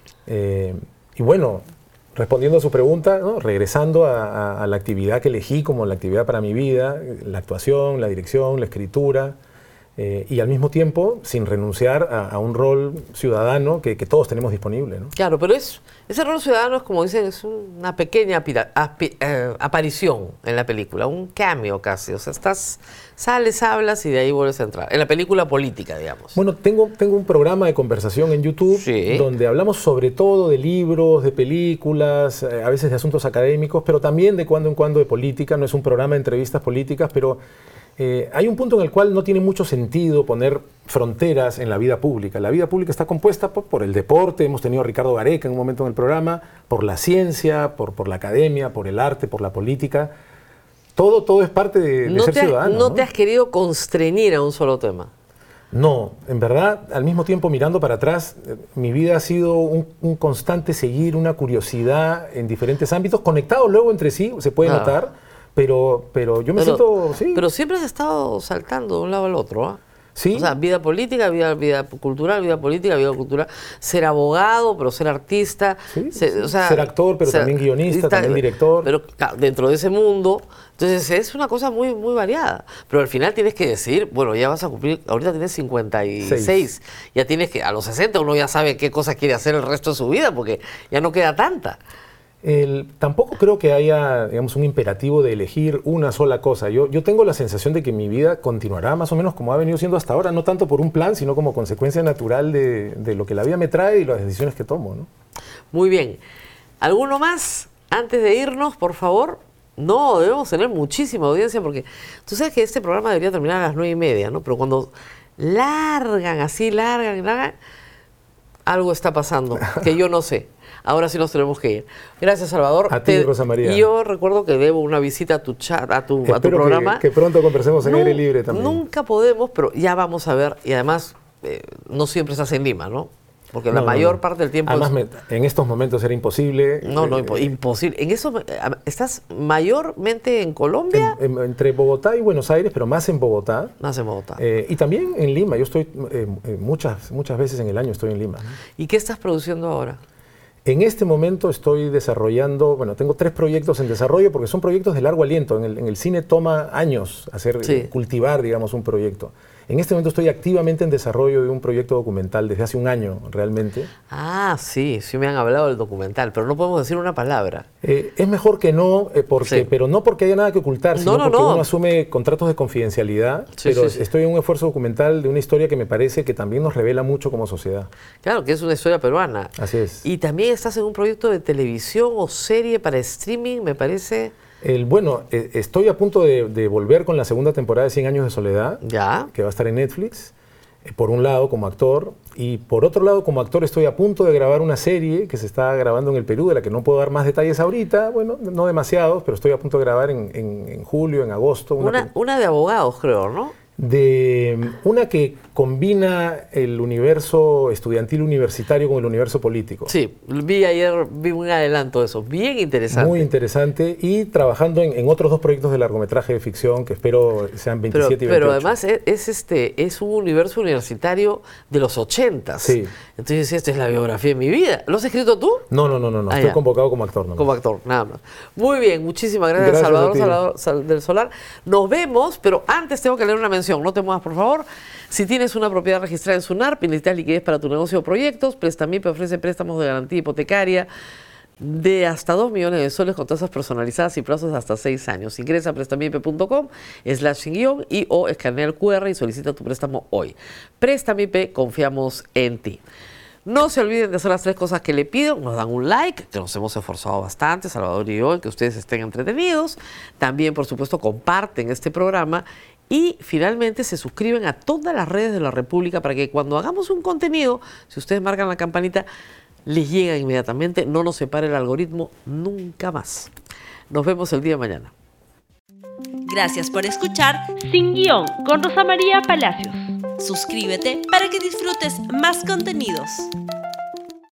Y bueno, respondiendo a su pregunta, ¿no? Regresando a la actividad que elegí como la actividad para mi vida, la actuación, la dirección, la escritura, y al mismo tiempo sin renunciar a un rol ciudadano que todos tenemos disponible, ¿no? Claro, pero ese rol ciudadano es, como dicen, es una pequeña aparición en la película, un cameo casi. O sea, sales, hablas y de ahí vuelves a entrar. En la película política, digamos. Bueno, tengo un programa de conversación en YouTube donde hablamos sobre todo de libros, de películas, a veces de asuntos académicos, pero también de cuando en cuando de política. No es un programa de entrevistas políticas, pero hay un punto en el cual no tiene mucho sentido poner fronteras en la vida pública. La vida pública está compuesta por el deporte, hemos tenido a Ricardo Gareca en un momento en el programa, por la ciencia, por la academia, por el arte, por la política. Todo es parte de ser ciudadano. ¿No te has querido constreñir a un solo tema? No, en verdad, al mismo tiempo mirando para atrás, mi vida ha sido un constante seguir, una curiosidad en diferentes ámbitos, conectados luego entre sí, se puede notar. Pero yo me siento... Sí. Pero siempre has estado saltando de un lado al otro, ¿ah? Sí. O sea, vida política, vida cultural, vida política, vida cultural. Ser abogado, pero ser artista. Sí, o sea, ser actor, pero también guionista, también director. Pero dentro de ese mundo, entonces es una cosa muy, muy variada. Pero al final tienes que decir, bueno, ya vas a cumplir, ahorita tienes 56. Ya tienes que, a los 60 uno ya sabe qué cosa quiere hacer el resto de su vida, porque ya no queda tanta. Tampoco creo que haya, digamos, un imperativo de elegir una sola cosa. Yo tengo la sensación de que mi vida continuará más o menos como ha venido siendo hasta ahora, no tanto por un plan, sino como consecuencia natural de lo que la vida me trae y las decisiones que tomo, ¿no? Muy bien. ¿Alguno más antes de irnos, por favor? No, debemos tener muchísima audiencia porque tú sabes que este programa debería terminar a las 9:30, ¿no? Pero cuando largan, algo está pasando que yo no sé. Ahora sí nos tenemos que ir. Gracias, Salvador. A ti, Rosa María. Y yo recuerdo que debo una visita a tu chat, a tu programa. Que pronto conversemos en aire libre también. Nunca podemos, pero ya vamos a ver. Y además, no siempre estás en Lima, ¿no? Porque la mayor parte del tiempo... Además, en estos momentos era imposible. Imposible. ¿Estás mayormente en Colombia? Entre Bogotá y Buenos Aires, pero más en Bogotá. Más en Bogotá. Y también en Lima. Yo estoy muchas veces en el año estoy en Lima. ¿Y qué estás produciendo ahora? En este momento estoy desarrollando, tengo 3 proyectos en desarrollo porque son proyectos de largo aliento. En el cine toma años cultivar, digamos, un proyecto. En este momento estoy activamente en desarrollo de un proyecto documental desde hace un año, realmente. Ah, sí me han hablado del documental, pero no podemos decir una palabra. Es mejor que no, pero no porque haya nada que ocultar, sino porque uno asume contratos de confidencialidad. Estoy en un esfuerzo documental de una historia que me parece que también nos revela mucho como sociedad. Claro, que es una historia peruana. Así es. Y también estás en un proyecto de televisión o serie para streaming, me parece... Estoy a punto de volver con la segunda temporada de 100 años de soledad, que va a estar en Netflix, por un lado como actor, y por otro lado como actor estoy a punto de grabar una serie que se está grabando en el Perú, de la que no puedo dar más detalles ahorita, no demasiados, pero estoy a punto de grabar en julio, en agosto. Una de abogados, creo, ¿no? Una que combina el universo estudiantil universitario con el universo político. Sí, vi un adelanto de eso, bien interesante. Muy interesante, y trabajando en otros 2 proyectos de largometraje de ficción que espero sean 27 y 28. Pero además es un universo universitario de los 80s. Sí. Entonces esta es la biografía de mi vida. ¿Lo has escrito tú? No. Estoy convocado como actor. Como actor, nada más. Muy bien, muchísimas gracias Salvador del Solar. Nos vemos, pero antes tengo que leer una mención. No te muevas, por favor. Si tienes una propiedad registrada en SUNARP y necesitas liquidez para tu negocio o proyectos, Prestamip ofrece préstamos de garantía hipotecaria de hasta 2 millones de soles con tasas personalizadas y plazos de hasta 6 años. Ingresa a prestamip.com/guión y o escanea el QR y solicita tu préstamo hoy. Prestamip, confiamos en ti. No se olviden de hacer las 3 cosas que le pido. Nos dan un like, que nos hemos esforzado bastante, Salvador y yo, en que ustedes estén entretenidos. También, por supuesto, comparten este programa. Y finalmente se suscriben a todas las redes de la República para que cuando hagamos un contenido, si ustedes marcan la campanita, les llega inmediatamente. No nos separe el algoritmo nunca más. Nos vemos el día de mañana. Gracias por escuchar Sin Guión con Rosa María Palacios. Suscríbete para que disfrutes más contenidos.